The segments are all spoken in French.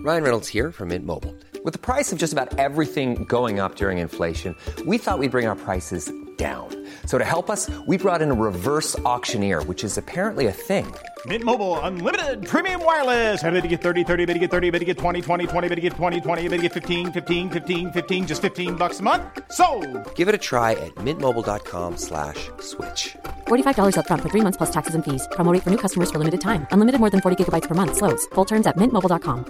Ryan Reynolds here from Mint Mobile. With the price of just about everything going up during inflation, we thought we'd bring our prices down. So to help us, we brought in a reverse auctioneer, which is apparently a thing. Mint Mobile Unlimited Premium Wireless. How to get 30, 30, how to get 30, how to get 20, 20, 20, how to get 20, 20, how to get 15, 15, 15, 15, just $15 a month? Sold! Give it a try at mintmobile.com/switch. $45 up front for 3 months plus taxes and fees. Promo rate for new customers for limited time. Unlimited more than 40 gigabytes per month. Slows full terms at mintmobile.com.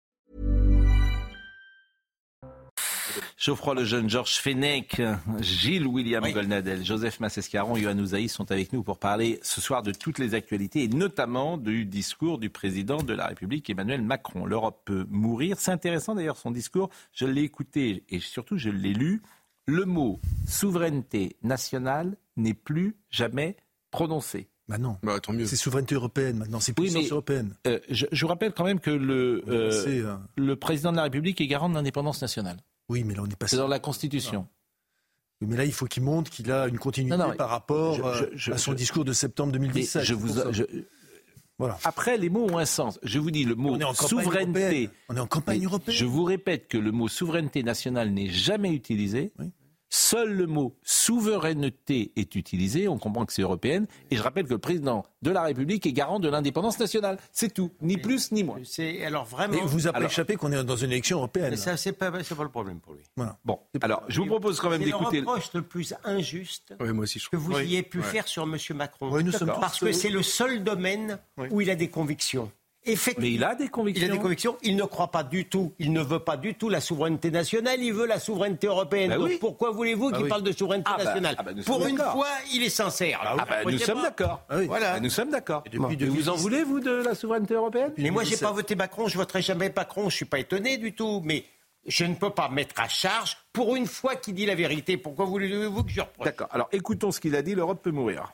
Geoffroy Lejeune, Georges Fenech, Gilles William Goldnadel, Joseph Massescaron, Yohann Ouzaï sont avec nous pour parler ce soir de toutes les actualités et notamment du discours du président de la République Emmanuel Macron. L'Europe peut mourir. C'est intéressant d'ailleurs son discours. Je l'ai écouté et surtout je l'ai lu. Le mot souveraineté nationale n'est plus jamais prononcé. Bah non, tant mieux. C'est souveraineté européenne maintenant, c'est puissance européenne. Je vous rappelle quand même que le président de la République est garant de l'indépendance nationale. Oui, mais là on est passé. C'est dans la Constitution. Oui, mais là il faut qu'il montre qu'il a une continuité par rapport à son discours de septembre 2017. Voilà. Après, les mots ont un sens. Je vous dis le mot souveraineté. On est en campagne européenne. Je vous répète que le mot souveraineté nationale n'est jamais utilisé. Oui. Seul le mot souveraineté est utilisé, on comprend que c'est européenne, et je rappelle que le président de la République est garant de l'indépendance nationale. C'est tout, ni plus ni moins. Mais vous avez échappé qu'on est dans une élection européenne. Mais ça, c'est pas le problème pour lui. Voilà. Bon, alors je vous propose quand même d'écouter... C'est le reproche le plus injuste moi aussi, que vous ayez pu faire sur M. Macron. Oui, parce que c'est le seul domaine où il a des convictions. Mais il a des convictions. Il ne croit pas du tout, il ne veut pas du tout la souveraineté nationale, il veut la souveraineté européenne. Donc pourquoi voulez-vous qu'il parle de souveraineté nationale Pour une fois, il est sincère. Nous sommes d'accord. Voilà. Nous sommes d'accord. Vous en voulez, vous, de la souveraineté européenne ? Mais moi, j'ai pas voté Macron, je voterai jamais Macron, je suis pas étonné du tout, mais je ne peux pas mettre à charge pour une fois qu'il dit la vérité. Pourquoi voulez-vous que je reproche ? D'accord. Alors écoutons ce qu'il a dit, l'Europe peut mourir.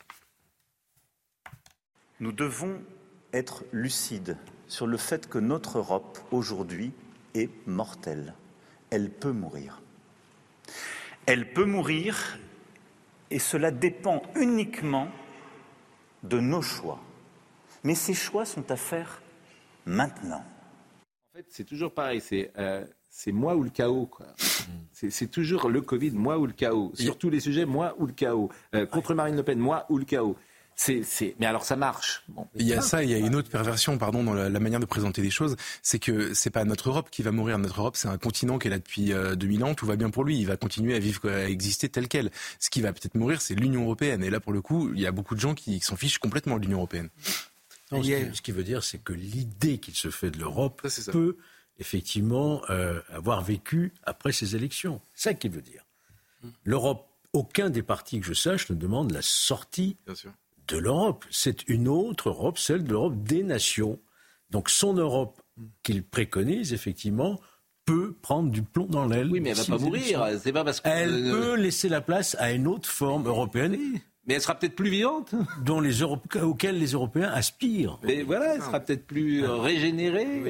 Nous devons être lucide sur le fait que notre Europe, aujourd'hui, est mortelle. Elle peut mourir. Elle peut mourir et cela dépend uniquement de nos choix. Mais ces choix sont à faire maintenant. En fait, c'est toujours pareil, c'est moi ou le chaos, quoi. C'est toujours le Covid, moi ou le chaos. Sur tous les sujets, moi ou le chaos. Contre Marine Le Pen, moi ou le chaos. Mais alors ça marche. Bon. Il y a ça, il y a une autre perversion, dans la manière de présenter les choses, c'est que c'est pas notre Europe qui va mourir. Notre Europe, c'est un continent qui est là depuis 2000 ans, tout va bien pour lui. Il va continuer à vivre, à exister tel quel. Ce qui va peut-être mourir, c'est l'Union européenne. Et là, pour le coup, il y a beaucoup de gens qui s'en fichent complètement de l'Union européenne. Non, ce qui veut dire, c'est que l'idée qu'il se fait de l'Europe peut effectivement avoir vécu après ces élections. C'est ça qu'il veut dire. L'Europe, aucun des partis que je sache ne demande la sortie de l'Europe. C'est une autre Europe, celle de l'Europe des nations. Donc son Europe qu'il préconise, effectivement, peut prendre du plomb dans l'aile. Oui, mais elle ne va pas mourir. C'est pas parce que... Elle peut laisser la place à une autre forme européenne. Mais elle sera peut-être plus vivante. Auquel les Européens aspirent. Mais voilà, elle sera peut-être plus régénérée.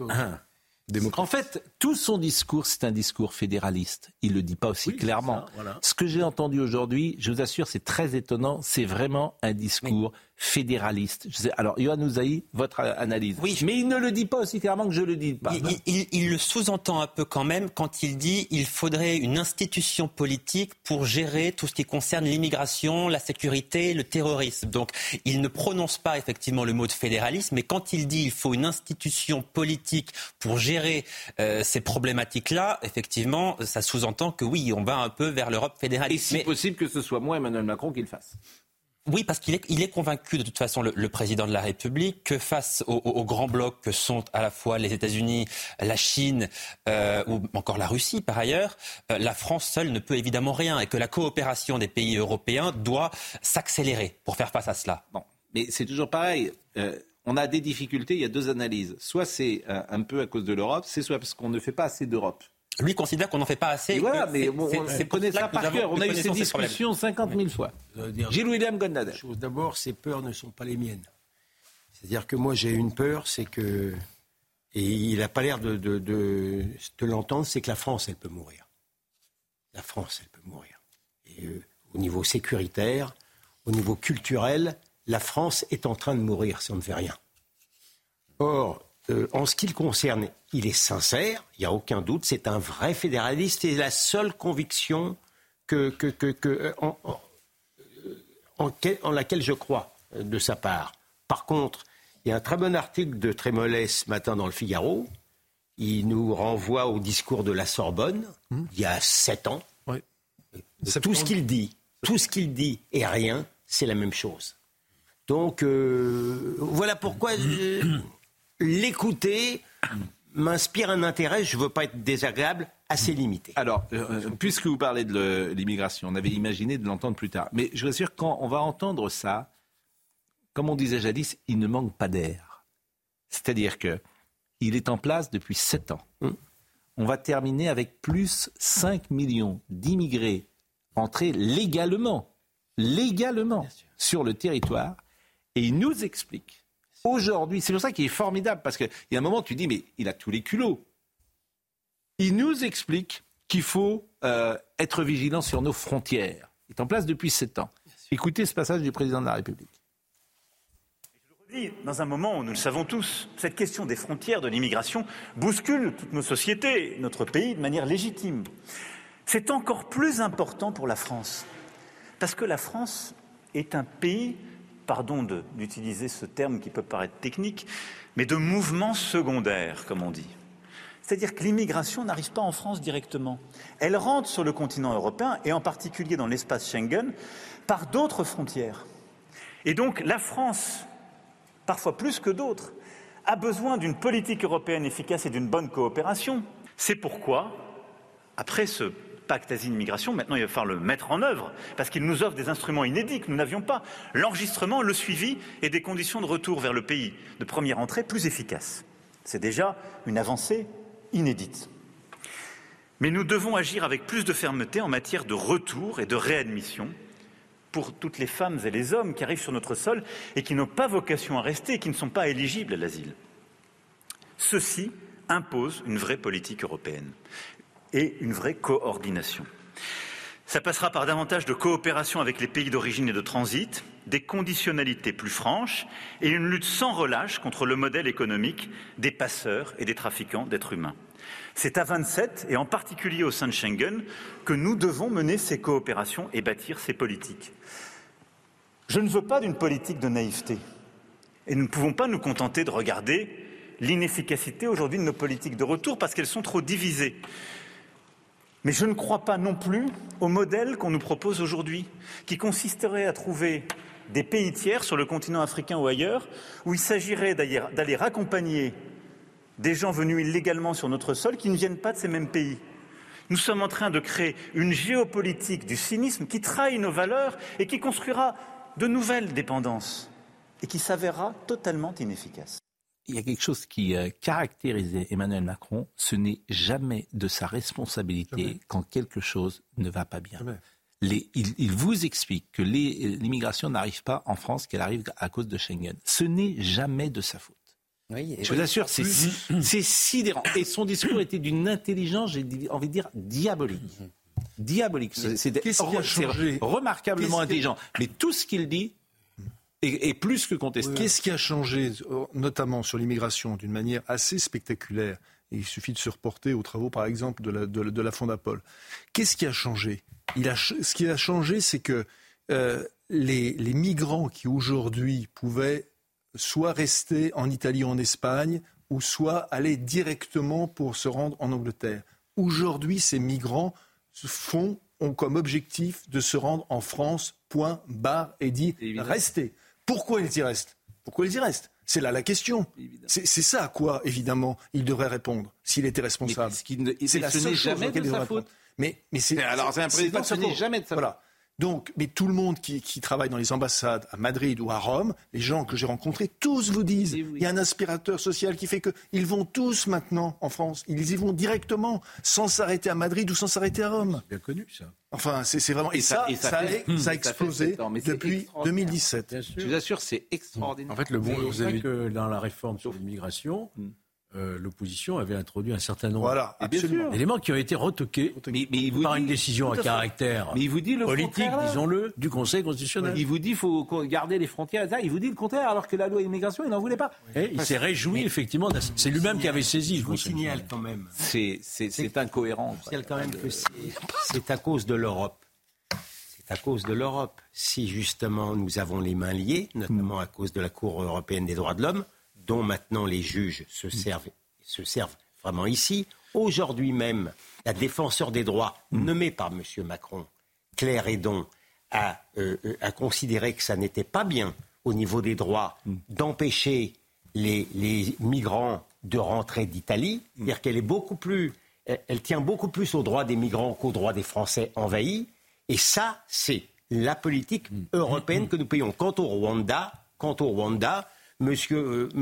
En fait, tout son discours, c'est un discours fédéraliste. Il ne le dit pas aussi clairement. Ce que j'ai entendu aujourd'hui, je vous assure, c'est très étonnant. C'est vraiment un discours fédéraliste. Alors, Yohann Ouzaï, votre analyse. Oui, mais il ne le dit pas aussi clairement que je le dis. Il le sous-entend un peu quand même quand il dit qu'il faudrait une institution politique pour gérer tout ce qui concerne l'immigration, la sécurité, le terrorisme. Donc, il ne prononce pas effectivement le mot de fédéralisme, mais quand il dit qu'il faut une institution politique pour gérer ces problématiques-là, effectivement, ça sous-entend que oui, on va un peu vers l'Europe fédéraliste. Et si possible que ce soit moi, Emmanuel Macron, qui le fasse. Oui, parce qu'il est convaincu de toute façon, le président de la République, que face aux grands blocs que sont à la fois les États-Unis, la Chine ou encore la Russie par ailleurs, la France seule ne peut évidemment rien et que la coopération des pays européens doit s'accélérer pour faire face à cela. Bon, mais c'est toujours pareil. On a des difficultés, il y a deux analyses. Soit c'est un peu à cause de l'Europe, soit parce qu'on ne fait pas assez d'Europe. Lui considère qu'on n'en fait pas assez. Et voilà, mais on connaît ça par cœur. On a eu ces discussions 50 000 fois. Gilles William Goldnadel. D'abord, ces peurs ne sont pas les miennes. C'est-à-dire que moi, j'ai une peur, c'est que... Et il n'a pas l'air de l'entendre, c'est que la France, elle peut mourir. La France, elle peut mourir. Et au niveau sécuritaire, au niveau culturel, la France est en train de mourir si on ne fait rien. Or, en ce qui le concerne, il est sincère, il n'y a aucun doute, c'est un vrai fédéraliste et la seule conviction en laquelle je crois de sa part. Par contre, il y a un très bon article de Trémollet ce matin dans le Figaro. Il nous renvoie au discours de la Sorbonne, il y a 7 ans. Oui. Tout ce qu'il dit et rien, c'est la même chose. Donc, voilà pourquoi l'écouter m'inspire un intérêt, je ne veux pas être désagréable, assez limité. Alors, puisque vous parlez de l'immigration, on avait imaginé de l'entendre plus tard. Mais je vous assure, quand on va entendre ça, comme on disait jadis, il ne manque pas d'air. C'est-à-dire qu'il est en place depuis 7 ans. On va terminer avec plus 5 millions d'immigrés entrés légalement sur le territoire. Et il nous explique, aujourd'hui, c'est pour ça qu'il est formidable, parce qu'il y a un moment, tu dis, mais il a tous les culots. Il nous explique qu'il faut être vigilant sur nos frontières. Il est en place depuis 7 ans. Écoutez ce passage du président de la République. Je le redis, dans un moment où nous le savons tous, cette question des frontières, de l'immigration, bouscule toutes nos sociétés, notre pays, de manière légitime. C'est encore plus important pour la France, parce que la France est un pays, pardon d'utiliser ce terme qui peut paraître technique, mais de mouvements secondaires, comme on dit. C'est-à-dire que l'immigration n'arrive pas en France directement. Elle rentre sur le continent européen, et en particulier dans l'espace Schengen, par d'autres frontières. Et donc la France, parfois plus que d'autres, a besoin d'une politique européenne efficace et d'une bonne coopération. C'est pourquoi, après ce pacte asile-immigration, maintenant il va falloir le mettre en œuvre, parce qu'il nous offre des instruments inédits que nous n'avions pas. L'enregistrement, le suivi et des conditions de retour vers le pays de première entrée plus efficaces. C'est déjà une avancée inédite. Mais nous devons agir avec plus de fermeté en matière de retour et de réadmission pour toutes les femmes et les hommes qui arrivent sur notre sol et qui n'ont pas vocation à rester et qui ne sont pas éligibles à l'asile. Ceci impose une vraie politique européenne et une vraie coordination. Ça passera par davantage de coopération avec les pays d'origine et de transit, des conditionnalités plus franches et une lutte sans relâche contre le modèle économique des passeurs et des trafiquants d'êtres humains. C'est à 27, et en particulier au sein de Schengen, que nous devons mener ces coopérations et bâtir ces politiques. Je ne veux pas d'une politique de naïveté. Et nous ne pouvons pas nous contenter de regarder l'inefficacité aujourd'hui de nos politiques de retour parce qu'elles sont trop divisées. Mais je ne crois pas non plus au modèle qu'on nous propose aujourd'hui, qui consisterait à trouver des pays tiers sur le continent africain ou ailleurs, où il s'agirait d'aller raccompagner des gens venus illégalement sur notre sol qui ne viennent pas de ces mêmes pays. Nous sommes en train de créer une géopolitique du cynisme qui trahit nos valeurs et qui construira de nouvelles dépendances et qui s'avérera totalement inefficace. Il y a quelque chose qui caractérisait Emmanuel Macron, ce n'est jamais de sa responsabilité quand quelque chose ne va pas bien. Il vous explique que l'immigration n'arrive pas en France, qu'elle arrive à cause de Schengen. Ce n'est jamais de sa faute. Oui, je vous assure, c'est sidérant. Et son discours était d'une intelligence, j'ai envie de dire, diabolique. Diabolique. C'est remarquablement intelligent. Mais tout ce qu'il dit est plus que contesté. Qu'est-ce qui a changé, notamment sur l'immigration, d'une manière assez spectaculaire? Et il suffit de se reporter aux travaux, par exemple, de la Fondapol. Qu'est-ce qui a changé? Ce qui a changé, c'est que les migrants qui aujourd'hui pouvaient soit rester en Italie ou en Espagne, ou soit aller directement pour se rendre en Angleterre. Aujourd'hui, ces migrants ont comme objectif de se rendre en France, point, barre, et dit restez. Pourquoi ils y restent? C'est là la question. C'est ça à quoi, évidemment, il devrait répondre, s'il était responsable. C'est la seule chose à laquelle il devrait répondre. Mais c'est un président, ce n'est jamais de sa faute. Voilà. Donc, mais tout le monde qui travaille dans les ambassades à Madrid ou à Rome, les gens que j'ai rencontrés, tous vous disent, il y a un aspirateur social qui fait qu'ils vont tous maintenant en France, ils y vont directement, sans s'arrêter à Madrid ou sans s'arrêter à Rome. Bien connu, ça. Enfin, c'est vraiment... Et ça a explosé depuis 2017. Je vous assure, c'est extraordinaire. En fait, vous avez que dans la réforme sur l'immigration, l'opposition avait introduit un certain nombre d'éléments qui ont été retoqués par une décision à caractère politique, disons-le, du Conseil constitutionnel. Il vous dit qu'il faut garder les frontières, il vous dit le contraire, alors que la loi immigration, il n'en voulait pas. Et il s'est réjoui, effectivement, c'est lui-même qui avait saisi. Je vous signale quand même. C'est incohérent. Je signale quand même que c'est à cause de l'Europe. C'est à cause de l'Europe. Si justement nous avons les mains liées, notamment à cause de la Cour européenne des droits de l'homme, dont maintenant les juges se servent vraiment ici. Aujourd'hui même, la défenseur des droits, nommée par M. Macron, Claire Hédon, a considéré que ça n'était pas bien au niveau des droits d'empêcher les migrants de rentrer d'Italie. C'est-à-dire qu'elle est beaucoup plus, elle tient beaucoup plus aux droits des migrants qu'aux droits des Français envahis. Et ça, c'est la politique européenne que nous payons. Quant au Rwanda, Monsieur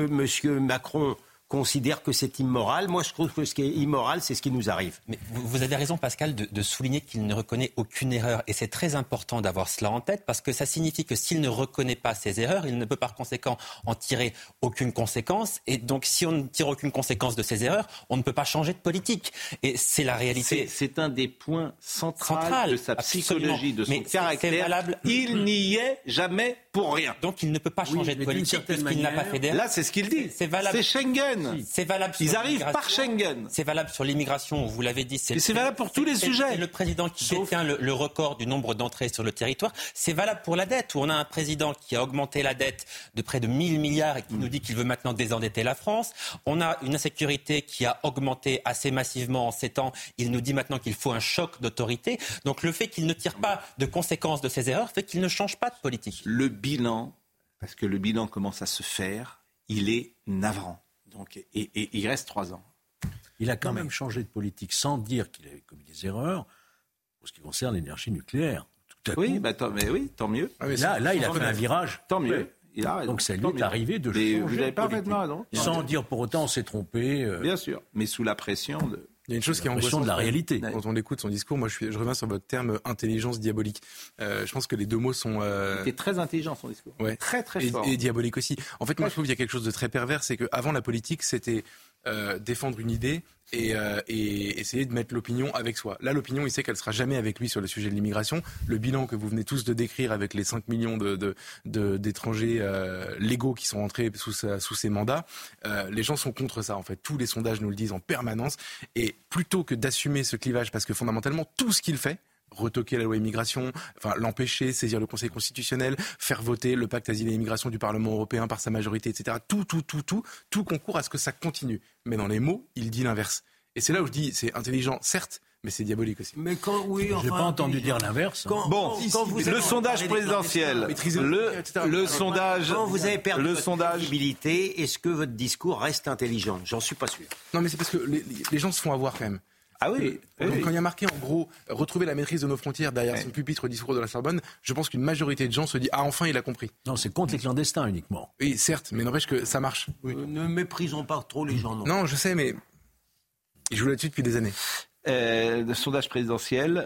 Macron considère que c'est immoral. Moi, je trouve que ce qui est immoral, c'est ce qui nous arrive. Mais vous avez raison, Pascal, de souligner qu'il ne reconnaît aucune erreur. Et c'est très important d'avoir cela en tête, parce que ça signifie que s'il ne reconnaît pas ses erreurs, il ne peut par conséquent en tirer aucune conséquence. Et donc, si on ne tire aucune conséquence de ses erreurs, on ne peut pas changer de politique. Et c'est la réalité. C'est un des points centraux de sa psychologie, de son caractère. Valable. Il n'y est jamais pour rien. Donc, il ne peut pas changer de politique puisqu'il n'a pas fait d'erreur. Là, c'est ce qu'il dit. C'est valable. C'est Schengen. C'est valable. Ils arrivent par Schengen. C'est valable sur l'immigration, vous l'avez dit. C'est valable pour tous les sujets. C'est le président qui détient le record du nombre d'entrées sur le territoire. C'est valable pour la dette, où on a un président qui a augmenté la dette de près de 1 000 milliards et qui nous dit qu'il veut maintenant désendetter la France. On a une insécurité qui a augmenté assez massivement en 7 ans. Il nous dit maintenant qu'il faut un choc d'autorité. Donc le fait qu'il ne tire pas de conséquences de ses erreurs fait qu'il ne change pas de politique. Le bilan, parce que le bilan commence à se faire, il est navrant. Donc, et il reste 3 ans. Il a quand même changé de politique sans dire qu'il avait commis des erreurs pour ce qui concerne l'énergie nucléaire. Tout à coup, tant mieux. Là, il a fait un virage. Tant mieux. Il a raison. Donc ça lui est arrivé de changer vous avez parfaitement raison. Sans dire pour autant on s'est trompé. Bien sûr, mais sous la pression de... Il y a une chose qui est angoissante de la réalité. Quand on écoute son discours, moi je reviens sur votre terme intelligence diabolique. Je pense que les deux mots sont... C'était très intelligent son discours. Ouais. Très très fort. Et diabolique aussi. En fait, moi je trouve qu'il y a quelque chose de très pervers, c'est qu'avant la politique, c'était défendre une idée et essayer de mettre l'opinion avec soi. Là, l'opinion, il sait qu'elle sera jamais avec lui sur le sujet de l'immigration. Le bilan que vous venez tous de décrire avec les 5 millions d'étrangers légaux qui sont rentrés sous ses mandats, les gens sont contre ça, en fait. Tous les sondages nous le disent en permanence. Et plutôt que d'assumer ce clivage, parce que fondamentalement, tout ce qu'il fait, retoquer la loi immigration, l'empêcher, saisir le Conseil constitutionnel, faire voter le pacte asile et immigration du Parlement européen par sa majorité, etc. Tout concourt à ce que ça continue. Mais dans les mots, il dit l'inverse. Et c'est là où je dis, c'est intelligent, certes, mais c'est diabolique aussi. Mais j'ai pas entendu dire l'inverse. Le sondage présidentiel, le sondage, quand vous avez perdu votre crédibilité, est-ce que votre discours reste intelligent? J'en suis pas sûr. Non, mais c'est parce que les gens se font avoir quand même. Ah oui. Donc, quand il y a marqué en gros retrouver la maîtrise de nos frontières derrière son pupitre discours de la Sorbonne, je pense qu'une majorité de gens se dit enfin il a compris. Non, c'est contre les clandestins uniquement. Oui, certes, mais n'empêche que ça marche. Oui. Ne méprisons pas trop les gens. Non, je sais, mais ils jouent là-dessus depuis des années. Le sondage présidentiel,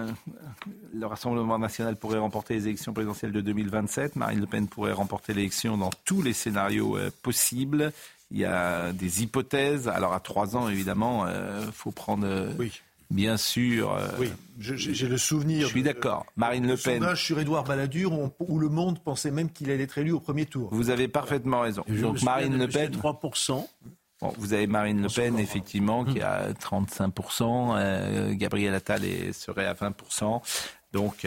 le Rassemblement national pourrait remporter les élections présidentielles de 2027. Marine Le Pen pourrait remporter l'élection dans tous les scénarios possibles. Il y a des hypothèses. Alors à 3 ans, évidemment, faut prendre... Bien sûr. J'ai le souvenir. Je suis d'accord. Marine Le Pen. Sondage sur Édouard Balladur où le Monde pensait même qu'il allait être élu au premier tour. Vous avez parfaitement raison. Donc Marine Le Pen. 3%. Bon, vous avez Marine Le Pen, effectivement, qui a 35%. Gabriel Attal serait à 20%. Donc.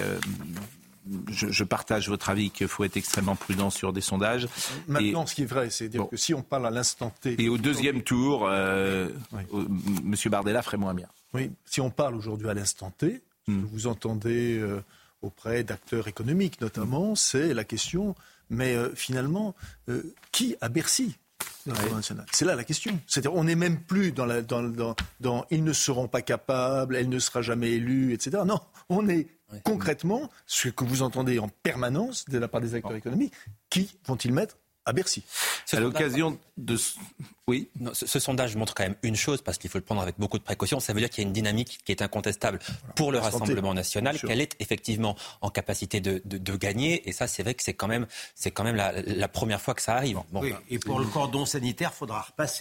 Je partage votre avis qu'il faut être extrêmement prudent sur des sondages. Maintenant, ce qui est vrai, c'est dire que si on parle à l'instant T... Et au deuxième tour, M. Bardella ferait moins bien. Oui, si on parle aujourd'hui à l'instant T, ce que vous entendez auprès d'acteurs économiques notamment, c'est la question, mais finalement, qui à Bercy ? C'est là la question. C'est-à-dire, on n'est même plus dans ils ne seront pas capables, elle ne sera jamais élue, etc. Non, on est concrètement ce que vous entendez en permanence de la part des acteurs économiques. Qui vont-ils mettre à Bercy? À l'occasion de... Oui. Non, ce sondage montre quand même une chose, parce qu'il faut le prendre avec beaucoup de précaution. Ça veut dire qu'il y a une dynamique qui est incontestable pour le Rassemblement national, qu'elle est effectivement en capacité de gagner. Et ça, c'est vrai que c'est quand même la première fois que ça arrive. Bon, oui, et pour le cordon sanitaire, il faudra repasser.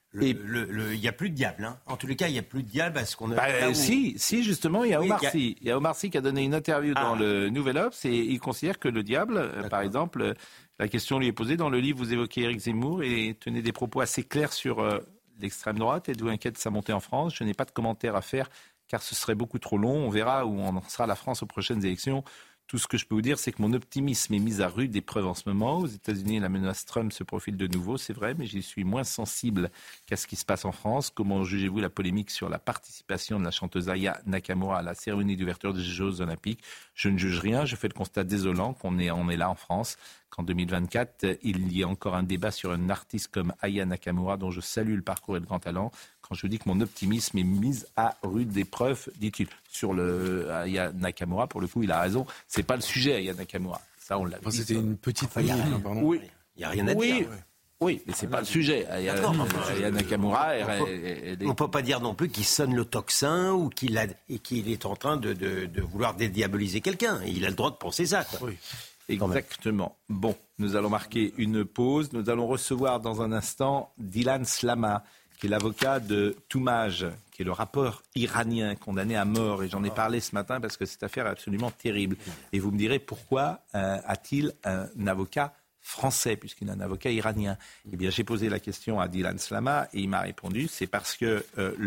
Il n'y a plus de diable. Hein. En tous les cas, il n'y a plus de diable à ce qu'on a... Si, justement, il y a Omar Sy. Il y a Omar Sy qui a donné une interview dans le Nouvel Obs et il considère que le diable, par exemple, la question lui est posée dans le livre, vous évoquez Éric Zemmour et tenez des propos assez clairs sur l'extrême droite. Êtes-vous inquiète de sa montée en France ? Je n'ai pas de commentaires à faire car ce serait beaucoup trop long. On verra où en sera la France aux prochaines élections. Tout ce que je peux vous dire, c'est que mon optimisme est mis à rude épreuve en ce moment. Aux États-Unis, la menace Trump se profile de nouveau, c'est vrai, mais j'y suis moins sensible qu'à ce qui se passe en France. Comment jugez-vous la polémique sur la participation de la chanteuse Aya Nakamura à la cérémonie d'ouverture des Jeux Olympiques ? Je ne juge rien, je fais le constat désolant qu'on est là en France, qu'en 2024, il y a encore un débat sur un artiste comme Aya Nakamura, dont je salue le parcours et le grand talent. Quand je dis que mon optimisme est mis à rude épreuve, dit-il. Sur le Aya Nakamura, pour le coup, il a raison. C'est pas le sujet, Aya Nakamura. Ça, on l'a vu. C'était une petite famille, pardon. Oui. Il n'y a rien à dire. Oui, mais c'est pas le sujet. Aya Nakamura, on ne peut pas dire non plus qu'il sonne le tocsin ou qu'il est en train de vouloir dédiaboliser quelqu'un. Il a le droit de penser ça. Quoi. Oui. Exactement. Bon, nous allons marquer une pause. Nous allons recevoir dans un instant Dylan Slama, qui est l'avocat de Toumaj, qui est le rappeur iranien condamné à mort. Et j'en ai parlé ce matin parce que cette affaire est absolument terrible. Et vous me direz, pourquoi a-t-il un avocat français, puisqu'il a un avocat iranien ? Eh bien, j'ai posé la question à Dylan Slama et il m'a répondu, c'est parce que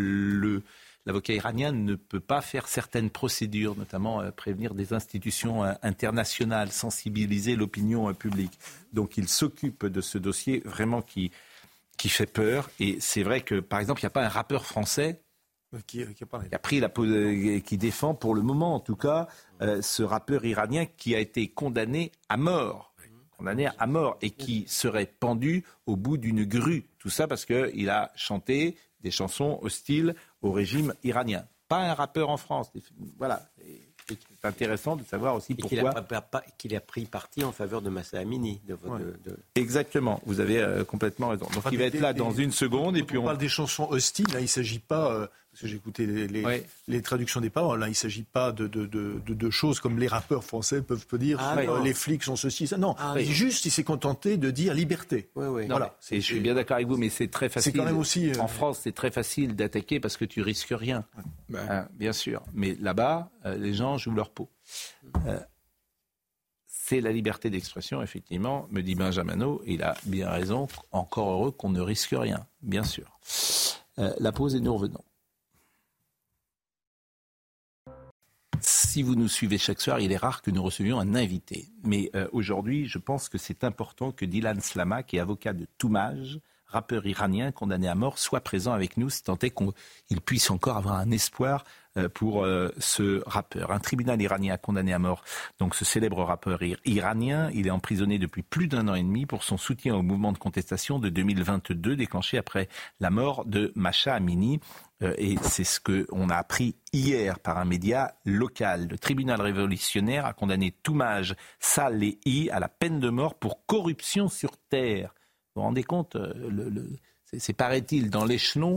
l'avocat iranien ne peut pas faire certaines procédures, notamment prévenir des institutions internationales, sensibiliser l'opinion publique. Donc, il s'occupe de ce dossier vraiment qui fait peur. Et c'est vrai que, par exemple, il n'y a pas un rappeur français qui a pris qui défend, pour le moment en tout cas, ce rappeur iranien qui a été condamné à mort et qui serait pendu au bout d'une grue. Tout ça parce qu'il a chanté des chansons hostiles au régime iranien. Pas un rappeur en France. Voilà. C'est intéressant de savoir aussi pourquoi... Qu'il a pris parti en faveur de Mahsa Amini. Exactement, vous avez complètement raison. Donc il va être là dans une seconde. Et puis on parle des chansons hostiles, là il ne s'agit pas... Parce que j'ai écouté les traductions des paroles. Là, il ne s'agit pas de choses comme les rappeurs français peuvent dire les flics sont ceci, ça. Non, juste, il s'est contenté de dire liberté. Voilà. Je suis bien d'accord avec vous, mais c'est très facile. C'est quand même aussi, en France, c'est très facile d'attaquer parce que tu risques rien. Bien sûr. Mais là-bas, les gens jouent leur peau. C'est la liberté d'expression, effectivement, me dit Benjamino, et il a bien raison. Encore heureux qu'on ne risque rien, bien sûr. La pause et nous revenons. Si vous nous suivez chaque soir, il est rare que nous recevions un invité. Mais aujourd'hui, je pense que c'est important que Dylan Slama, qui est avocat de Toumaj, rappeur iranien condamné à mort, soit présent avec nous, si tant est qu'il puisse encore avoir un espoir pour ce rappeur. Un tribunal iranien a condamné à mort donc ce célèbre rappeur iranien. Il est emprisonné depuis plus d'1 an et demi pour son soutien au mouvement de contestation de 2022 déclenché après la mort de Mahsa Amini. Et c'est ce qu'on a appris hier par un média local. Le tribunal révolutionnaire a condamné Toumaj Salehi à la peine de mort pour corruption sur terre. Vous vous rendez compte, c'est paraît-il dans l'échelon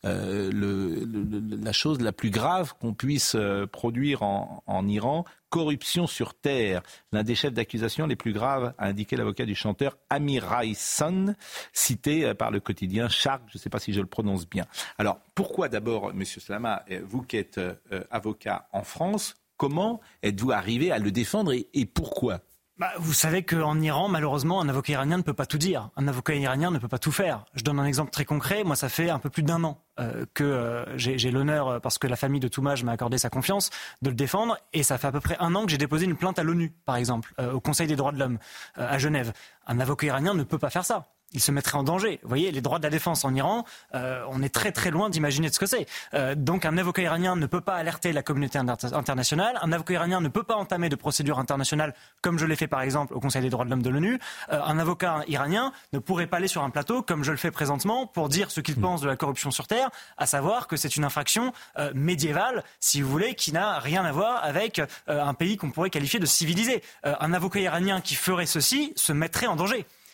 la chose la plus grave qu'on puisse produire en Iran, corruption sur terre. L'un des chefs d'accusation les plus graves, a indiqué l'avocat du chanteur Amir Raissan, cité par le quotidien Sharq, je ne sais pas si je le prononce bien. Alors, pourquoi d'abord, Monsieur Slama, vous qui êtes avocat en France, comment êtes-vous arrivé à le défendre et pourquoi ? Vous savez qu'en Iran, malheureusement, un avocat iranien ne peut pas tout dire. Un avocat iranien ne peut pas tout faire. Je donne un exemple très concret. Moi, ça fait un peu plus d'1 an que j'ai l'honneur, parce que la famille de Toumaj m'a accordé sa confiance, de le défendre. Et ça fait à peu près 1 an que j'ai déposé une plainte à l'ONU, par exemple, au Conseil des droits de l'homme, à Genève. Un avocat iranien ne peut pas faire ça. Il se mettrait en danger. Vous voyez, les droits de la défense en Iran, on est très très loin d'imaginer de ce que c'est. Donc un avocat iranien ne peut pas alerter la communauté internationale. Un avocat iranien ne peut pas entamer de procédure internationale, comme je l'ai fait par exemple au Conseil des droits de l'homme de l'ONU. Un avocat iranien ne pourrait pas aller sur un plateau, comme je le fais présentement, pour dire ce qu'il pense de la corruption sur terre, à savoir que c'est une infraction médiévale, si vous voulez, qui n'a rien à voir avec un pays qu'on pourrait qualifier de civilisé. Un avocat iranien qui ferait ceci se mettrait en danger.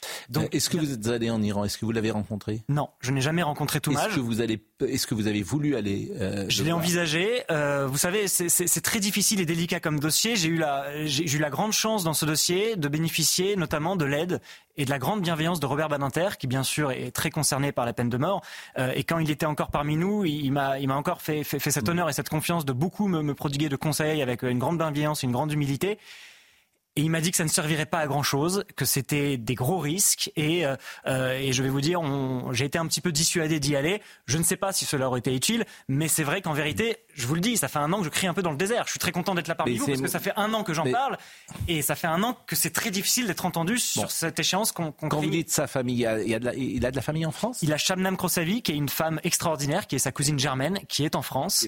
Donc, est-ce que vous êtes allé en Iran ? Est-ce que vous l'avez rencontré ? Non, je n'ai jamais rencontré Toumaj. Est-ce que vous avez voulu aller Je l'ai envisagé. Vous savez, c'est très difficile et délicat comme dossier. J'ai eu la grande chance dans ce dossier de bénéficier notamment de l'aide et de la grande bienveillance de Robert Badinter, qui bien sûr est très concerné par la peine de mort. Et quand il était encore parmi nous, il m'a encore fait cet honneur et cette confiance de beaucoup me prodiguer de conseils avec une grande bienveillance et une grande humilité. Et il m'a dit que ça ne servirait pas à grand-chose, que c'était des gros risques. Et je vais vous dire, j'ai été un petit peu dissuadé d'y aller. Je ne sais pas si cela aurait été utile, mais c'est vrai qu'en vérité, je vous le dis, ça fait 1 an que je crie un peu dans le désert. Je suis très content d'être là parmi vous, parce que ça fait 1 an que j'en parle. Et ça fait 1 an que c'est très difficile d'être entendu sur cette échéance qu'on Quand vous dites sa famille, il a de la famille en France ? Il a Shabnam Khossavi, qui est une femme extraordinaire, qui est sa cousine germaine, qui est en France.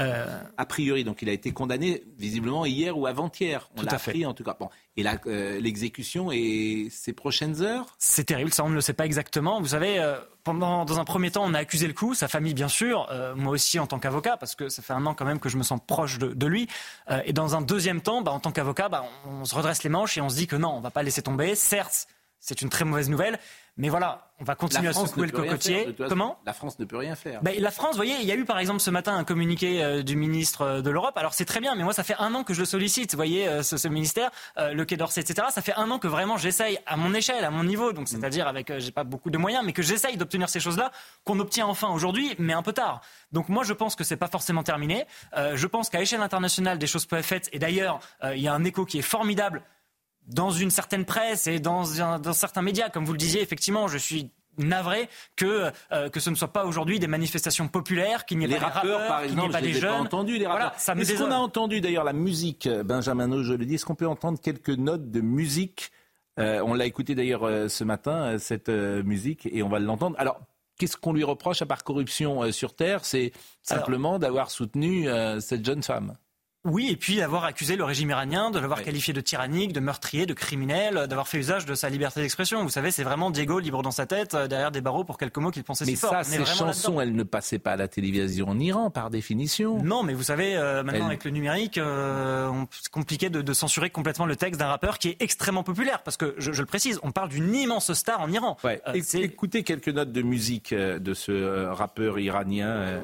A priori, donc il a été condamné visiblement hier ou avant-hier. On l'a appris en tout cas. Bon. Et là, l'exécution et ses prochaines heures ? C'est terrible, ça on ne le sait pas exactement. Vous savez, dans un premier temps, on a accusé le coup, sa famille bien sûr, moi aussi en tant qu'avocat, parce que ça fait 1 an quand même que je me sens proche de lui. Et dans un deuxième temps, en tant qu'avocat, on se redresse les manches et on se dit que non, on ne va pas laisser tomber. Certes, c'est une très mauvaise nouvelle, mais voilà, on va continuer à secouer le cocotier. Comment ? La France ne peut rien faire. La France, vous voyez, il y a eu par exemple ce matin un communiqué du ministre de l'Europe. Alors c'est très bien, mais moi ça fait 1 an que je le sollicite. Vous voyez, ce ministère, le Quai d'Orsay, etc. Ça fait 1 an que vraiment j'essaye à mon échelle, à mon niveau, donc c'est-à-dire avec, j'ai pas beaucoup de moyens, mais que j'essaye d'obtenir ces choses-là, qu'on obtient enfin aujourd'hui, mais un peu tard. Donc moi je pense que c'est pas forcément terminé. Je pense qu'à échelle internationale des choses peuvent être faites. Et d'ailleurs, il y a un écho qui est formidable dans une certaine presse et dans certains médias, comme vous le disiez, effectivement, je suis navré que ce ne soit pas aujourd'hui des manifestations populaires, qu'il n'y ait pas des rappeurs, par exemple, qu'il n'y ait pas des jeunes. Pas entendu les rappeurs. Voilà, est-ce qu'on a entendu d'ailleurs la musique, Benjamin, je le dis, est-ce qu'on peut entendre quelques notes de musique ? On l'a écouté d'ailleurs ce matin, cette musique, et on va l'entendre. Alors, qu'est-ce qu'on lui reproche à part corruption sur Terre ? C'est simplement d'avoir soutenu cette jeune femme. Oui, et puis d'avoir accusé le régime iranien, de l'avoir qualifié de tyrannique, de meurtrier, de criminel, d'avoir fait usage de sa liberté d'expression. Vous savez, c'est vraiment Diego libre dans sa tête, derrière des barreaux pour quelques mots qu'il pensait si fort. Mais ça, ces chansons, elles ne passaient pas à la télévision en Iran, par définition. Non, mais vous savez, maintenant avec le numérique, c'est compliqué de censurer complètement le texte d'un rappeur qui est extrêmement populaire. Parce que, je le précise, on parle d'une immense star en Iran. Écoutez quelques notes de musique de ce rappeur iranien.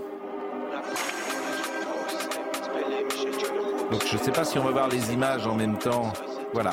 Donc je ne sais pas si on va voir les images en même temps. Voilà.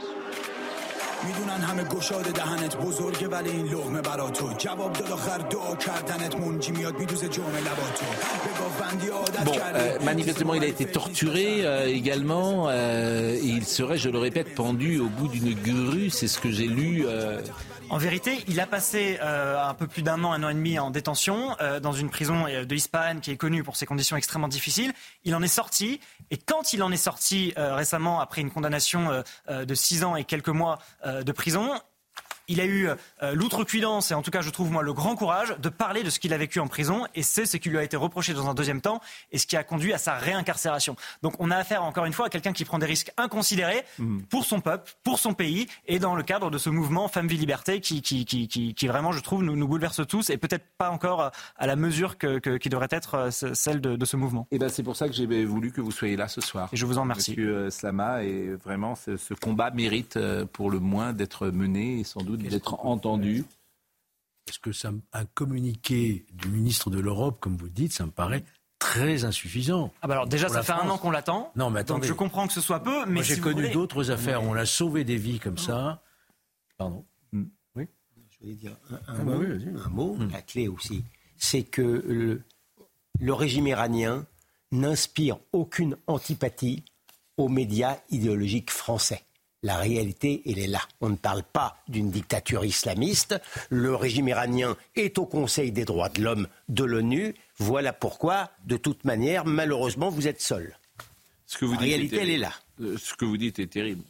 Manifestement, il a été torturé également. Et il serait, je le répète, pendu au bout d'une grue. C'est ce que j'ai lu. En vérité, il a passé un peu plus d'1 an, 1 an et demi en détention dans une prison de Ispahan qui est connue pour ses conditions extrêmement difficiles. Il en est sorti et quand il en est sorti récemment après une condamnation de 6 ans et quelques mois de prison, il a eu l'outrecuidance et en tout cas je trouve moi le grand courage de parler de ce qu'il a vécu en prison et c'est ce qui lui a été reproché dans un deuxième temps et ce qui a conduit à sa réincarcération. Donc on a affaire encore une fois à quelqu'un qui prend des risques inconsidérés pour son peuple, pour son pays et dans le cadre de ce mouvement Femmes, Vie, Liberté qui vraiment je trouve nous bouleverse tous et peut-être pas encore à la mesure qui devrait être celle de ce mouvement. Et c'est pour ça que j'ai voulu que vous soyez là ce soir. Et je vous en remercie. Monsieur Slama, et vraiment ce combat mérite pour le moins d'être mené et sans doute d'être entendu. Est-ce que un communiqué du ministre de l'Europe, comme vous dites, ça me paraît très insuffisant. Alors déjà, ça fait 1 an qu'on l'attend. Non, mais attendez. Donc je comprends que ce soit peu, mais moi, j'ai connu d'autres affaires où on a sauvé des vies comme ça. Pardon. Oui. Je voulais dire un mot. La clé aussi, c'est que le régime iranien n'inspire aucune antipathie aux médias idéologiques français. La réalité, elle est là. On ne parle pas d'une dictature islamiste. Le régime iranien est au Conseil des droits de l'homme de l'ONU. Voilà pourquoi, de toute manière, malheureusement, vous êtes seul. La réalité, elle est là. Ce que vous dites est terrible.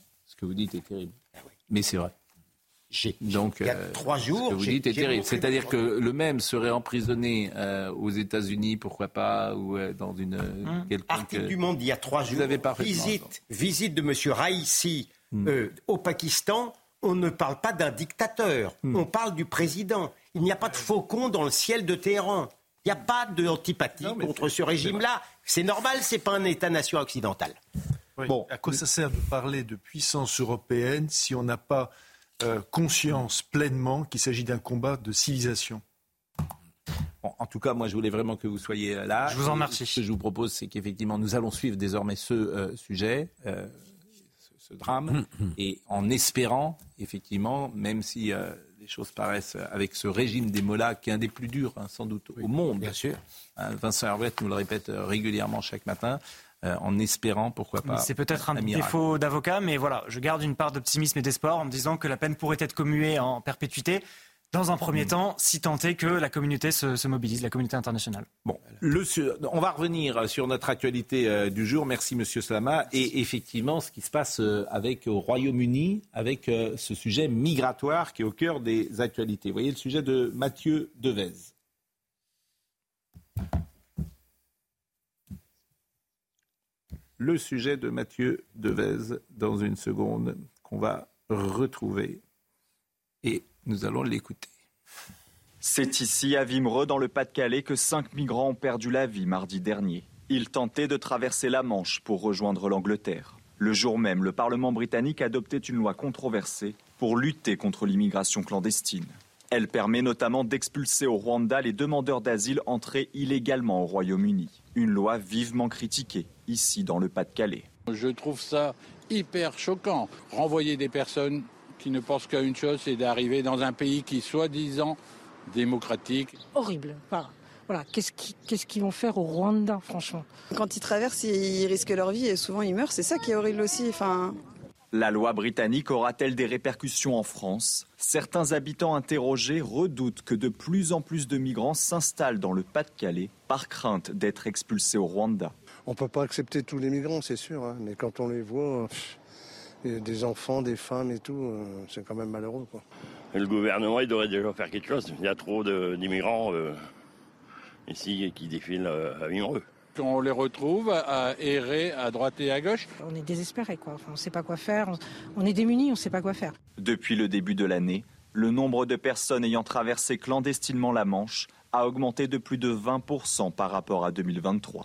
Mais c'est vrai. Donc, il y a 3 jours... Ce que vous dites est terrible. C'est-à-dire que le même serait emprisonné aux États-Unis, pourquoi pas, ou dans une quelconque... Article du Monde, il y a 3 jours, visite de M. Raïssi au Pakistan, on ne parle pas d'un dictateur, on parle du président. Il n'y a pas de faucon dans le ciel de Téhéran. Il n'y a pas d'antipathie contre ce régime-là. C'est normal, ce n'est pas un État-nation occidental. Oui. À quoi ça sert de parler de puissance européenne si on n'a pas conscience pleinement qu'il s'agit d'un combat de civilisation. Bon, en tout cas, moi, je voulais vraiment que vous soyez là. Je vous en remercie. Ce que je vous propose, c'est qu'effectivement, nous allons suivre désormais ce sujet, ce drame, et en espérant, effectivement, même si les choses paraissent, avec ce régime des mollahs, qui est un des plus durs, sans doute, au monde. Bien sûr. Vincent Herbret nous le répète régulièrement chaque matin. En espérant, pourquoi pas. C'est peut-être un défaut d'avocat, mais voilà, je garde une part d'optimisme et d'espoir en me disant que la peine pourrait être commuée en perpétuité. Dans un premier temps, si tant est que la communauté se mobilise, la communauté internationale. Bon, on va revenir sur notre actualité du jour. Merci, Monsieur Slama. Et effectivement, ce qui se passe au Royaume-Uni, avec ce sujet migratoire qui est au cœur des actualités. Vous voyez le sujet de Mathieu Devez. Le sujet de Mathieu Devez, dans une seconde, qu'on va retrouver. Et nous allons l'écouter. C'est ici, à Wimereux, dans le Pas-de-Calais, que 5 migrants ont perdu la vie mardi dernier. Ils tentaient de traverser la Manche pour rejoindre l'Angleterre. Le jour même, le Parlement britannique adoptait une loi controversée pour lutter contre l'immigration clandestine. Elle permet notamment d'expulser au Rwanda les demandeurs d'asile entrés illégalement au Royaume-Uni. Une loi vivement critiquée, ici dans le Pas-de-Calais. Je trouve ça hyper choquant. Renvoyer des personnes qui ne pensent qu'à une chose, c'est d'arriver dans un pays qui, soi-disant, démocratique. Horrible. Enfin, voilà. Qu'est-ce qu'ils vont faire au Rwanda, franchement ? Quand ils traversent, ils risquent leur vie et souvent ils meurent. C'est ça qui est horrible aussi. Enfin... La loi britannique aura-t-elle des répercussions en France ? Certains habitants interrogés redoutent que de plus en plus de migrants s'installent dans le Pas-de-Calais par crainte d'être expulsés au Rwanda. On ne peut pas accepter tous les migrants, c'est sûr, hein, mais quand on les voit, des enfants, des femmes et tout, c'est quand même malheureux, quoi. Le gouvernement, il devrait déjà faire quelque chose. Il y a trop d'immigrants ici qui défilent à Wimereux. On les retrouve à errer à droite et à gauche. On est désespérés, quoi. Enfin, on ne sait pas quoi faire. On est démunis, on ne sait pas quoi faire. Depuis le début de l'année, le nombre de personnes ayant traversé clandestinement la Manche a augmenté de plus de 20% par rapport à 2023.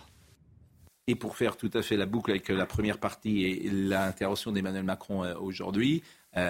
Et pour faire tout à fait la boucle avec la première partie et l'intervention d'Emmanuel Macron aujourd'hui,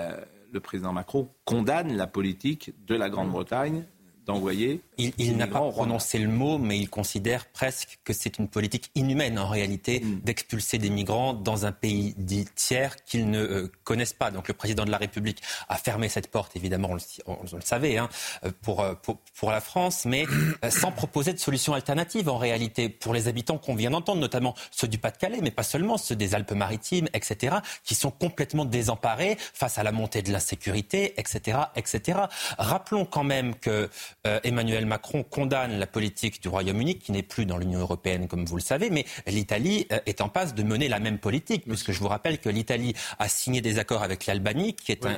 le président Macron condamne la politique de la Grande-Bretagne d'envoyer... Il n'a pas prononcé le mot, mais il considère presque que c'est une politique inhumaine, en réalité, d'expulser des migrants dans un pays dit tiers qu'ils ne connaissent pas. Donc le président de la République a fermé cette porte, évidemment, on le savait, hein, pour la France, mais sans proposer de solution alternative, en réalité, pour les habitants qu'on vient d'entendre, notamment ceux du Pas-de-Calais, mais pas seulement, ceux des Alpes-Maritimes, etc., qui sont complètement désemparés face à la montée de l'insécurité, etc., etc. Rappelons quand même que Emmanuel Macron condamne la politique du Royaume-Uni, qui n'est plus dans l'Union européenne, comme vous le savez, mais l'Italie est en passe de mener la même politique, puisque je vous rappelle que l'Italie a signé des accords avec l'Albanie, qui est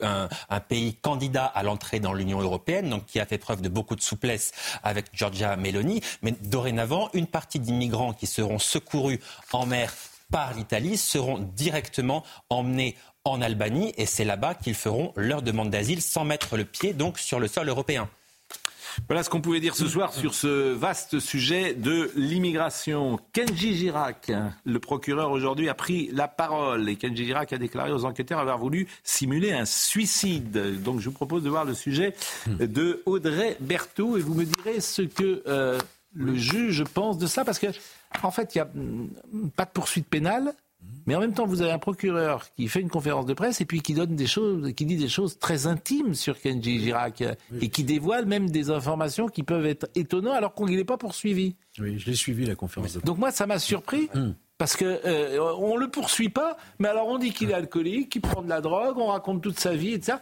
un pays candidat à l'entrée dans l'Union européenne, donc qui a fait preuve de beaucoup de souplesse avec Giorgia Meloni. Mais dorénavant, une partie d'immigrants qui seront secourus en mer par l'Italie seront directement emmenés en Albanie, et c'est là-bas qu'ils feront leur demande d'asile sans mettre le pied donc sur le sol européen. Voilà ce qu'on pouvait dire ce soir sur ce vaste sujet de l'immigration. Kenji Girac, le procureur aujourd'hui, a pris la parole. Et Kenji Girac a déclaré aux enquêteurs avoir voulu simuler un suicide. Donc je vous propose de voir le sujet de Audrey Berthaud. Et vous me direz ce que le juge pense de ça. Parce que, en fait, il n'y a pas de poursuite pénale. Mais en même temps, vous avez un procureur qui fait une conférence de presse et puis qui donne des choses, qui dit des choses très intimes sur Kenji Girac et qui dévoile même des informations qui peuvent être étonnantes alors qu'il n'est pas poursuivi. Oui, je l'ai suivi la conférence de presse. Donc moi, ça m'a surpris parce que on le poursuit pas, mais alors on dit qu'il est alcoolique, qu'il prend de la drogue, on raconte toute sa vie et tout ça.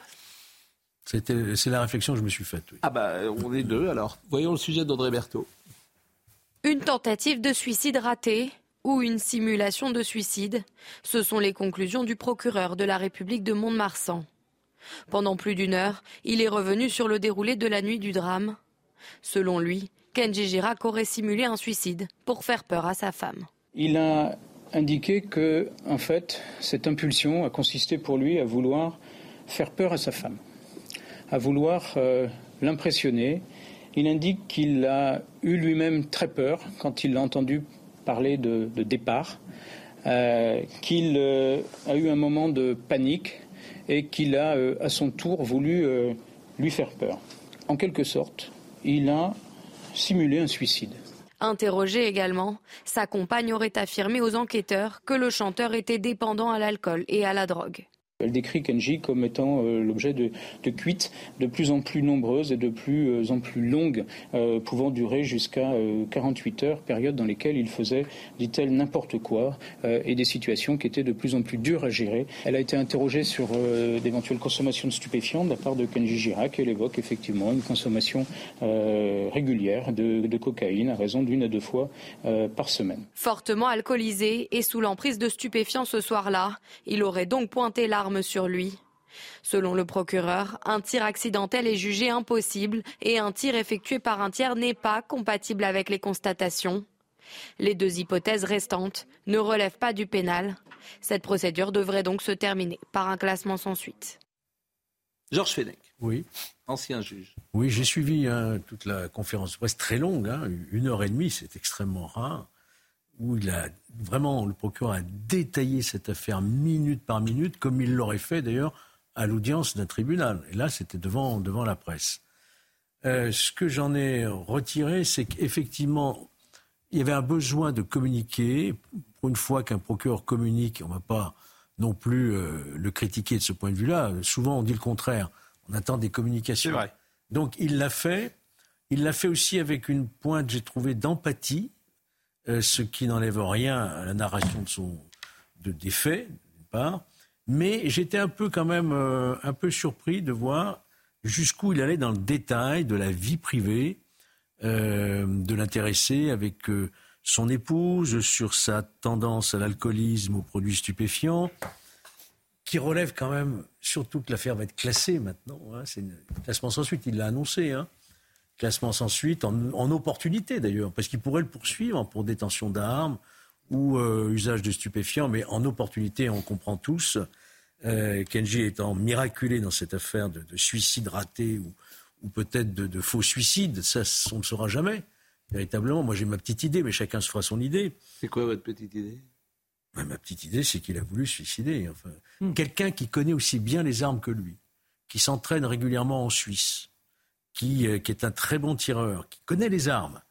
C'est la réflexion que je me suis faite. Oui. Ah bah on est deux alors. Voyons le sujet d'Audrey Berthaud. Une tentative de suicide ratée ou une simulation de suicide, ce sont les conclusions du procureur de la République de Mont-de-Marsan. Pendant plus d'une heure, il est revenu sur le déroulé de la nuit du drame. Selon lui, Kenji Girac aurait simulé un suicide pour faire peur à sa femme. Il a indiqué que, en fait, cette impulsion a consisté pour lui à vouloir faire peur à sa femme, à vouloir l'impressionner. Il indique qu'il a eu lui-même très peur quand il l'a entendu parler de départ, qu'il a eu un moment de panique et qu'il a à son tour voulu lui faire peur. En quelque sorte, il a simulé un suicide. Interrogé également, sa compagne aurait affirmé aux enquêteurs que le chanteur était dépendant à l'alcool et à la drogue. Elle décrit Kenji comme étant l'objet de cuites de plus en plus nombreuses et de plus en plus longues, pouvant durer jusqu'à 48 heures, période dans lesquelles il faisait, dit-elle, n'importe quoi, et des situations qui étaient de plus en plus dures à gérer. Elle a été interrogée sur d'éventuelles consommations de stupéfiants de la part de Kenji Girac. Elle évoque effectivement une consommation régulière de cocaïne à raison d'1 à 2 fois par semaine. Fortement alcoolisé et sous l'emprise de stupéfiants ce soir-là, il aurait donc pointé l'arme sur lui. Selon le procureur, un tir accidentel est jugé impossible et un tir effectué par un tiers n'est pas compatible avec les constatations. Les 2 hypothèses restantes ne relèvent pas du pénal. Cette procédure devrait donc se terminer par un classement sans suite. Georges Fenech, oui, ancien juge. Oui, j'ai suivi toute la conférence de presse très longue, 1h30, c'est extrêmement rare, où le procureur a détaillé cette affaire minute par minute, comme il l'aurait fait d'ailleurs à l'audience d'un tribunal. Et là, c'était devant la presse. Ce que j'en ai retiré, c'est qu'effectivement, il y avait un besoin de communiquer. Pour une fois qu'un procureur communique, on ne va pas non plus le critiquer de ce point de vue-là. Souvent, on dit le contraire. On attend des communications. C'est vrai. Donc, il l'a fait. Il l'a fait aussi avec une pointe, j'ai trouvé, d'empathie. Ce qui n'enlève rien à la narration des faits, d'une part. Mais j'étais quand même un peu surpris de voir jusqu'où il allait dans le détail de la vie privée de l'intéressé avec son épouse, sur sa tendance à l'alcoolisme, aux produits stupéfiants, qui relève quand même, surtout que l'affaire va être classée maintenant. C'est un classement sans suite, il l'a annoncé. Classement sans suite, en opportunité d'ailleurs, parce qu'il pourrait le poursuivre pour détention d'armes ou usage de stupéfiants, mais en opportunité, on comprend tous. Kenji étant miraculé dans cette affaire de suicide raté ou peut-être de faux suicide, ça, on ne le saura jamais, véritablement. Moi, j'ai ma petite idée, mais chacun se fera son idée. C'est quoi votre petite idée ? Ma petite idée, c'est qu'il a voulu se suicider. Quelqu'un qui connaît aussi bien les armes que lui, qui s'entraîne régulièrement en Suisse, qui est un très bon tireur, qui connaît les armes,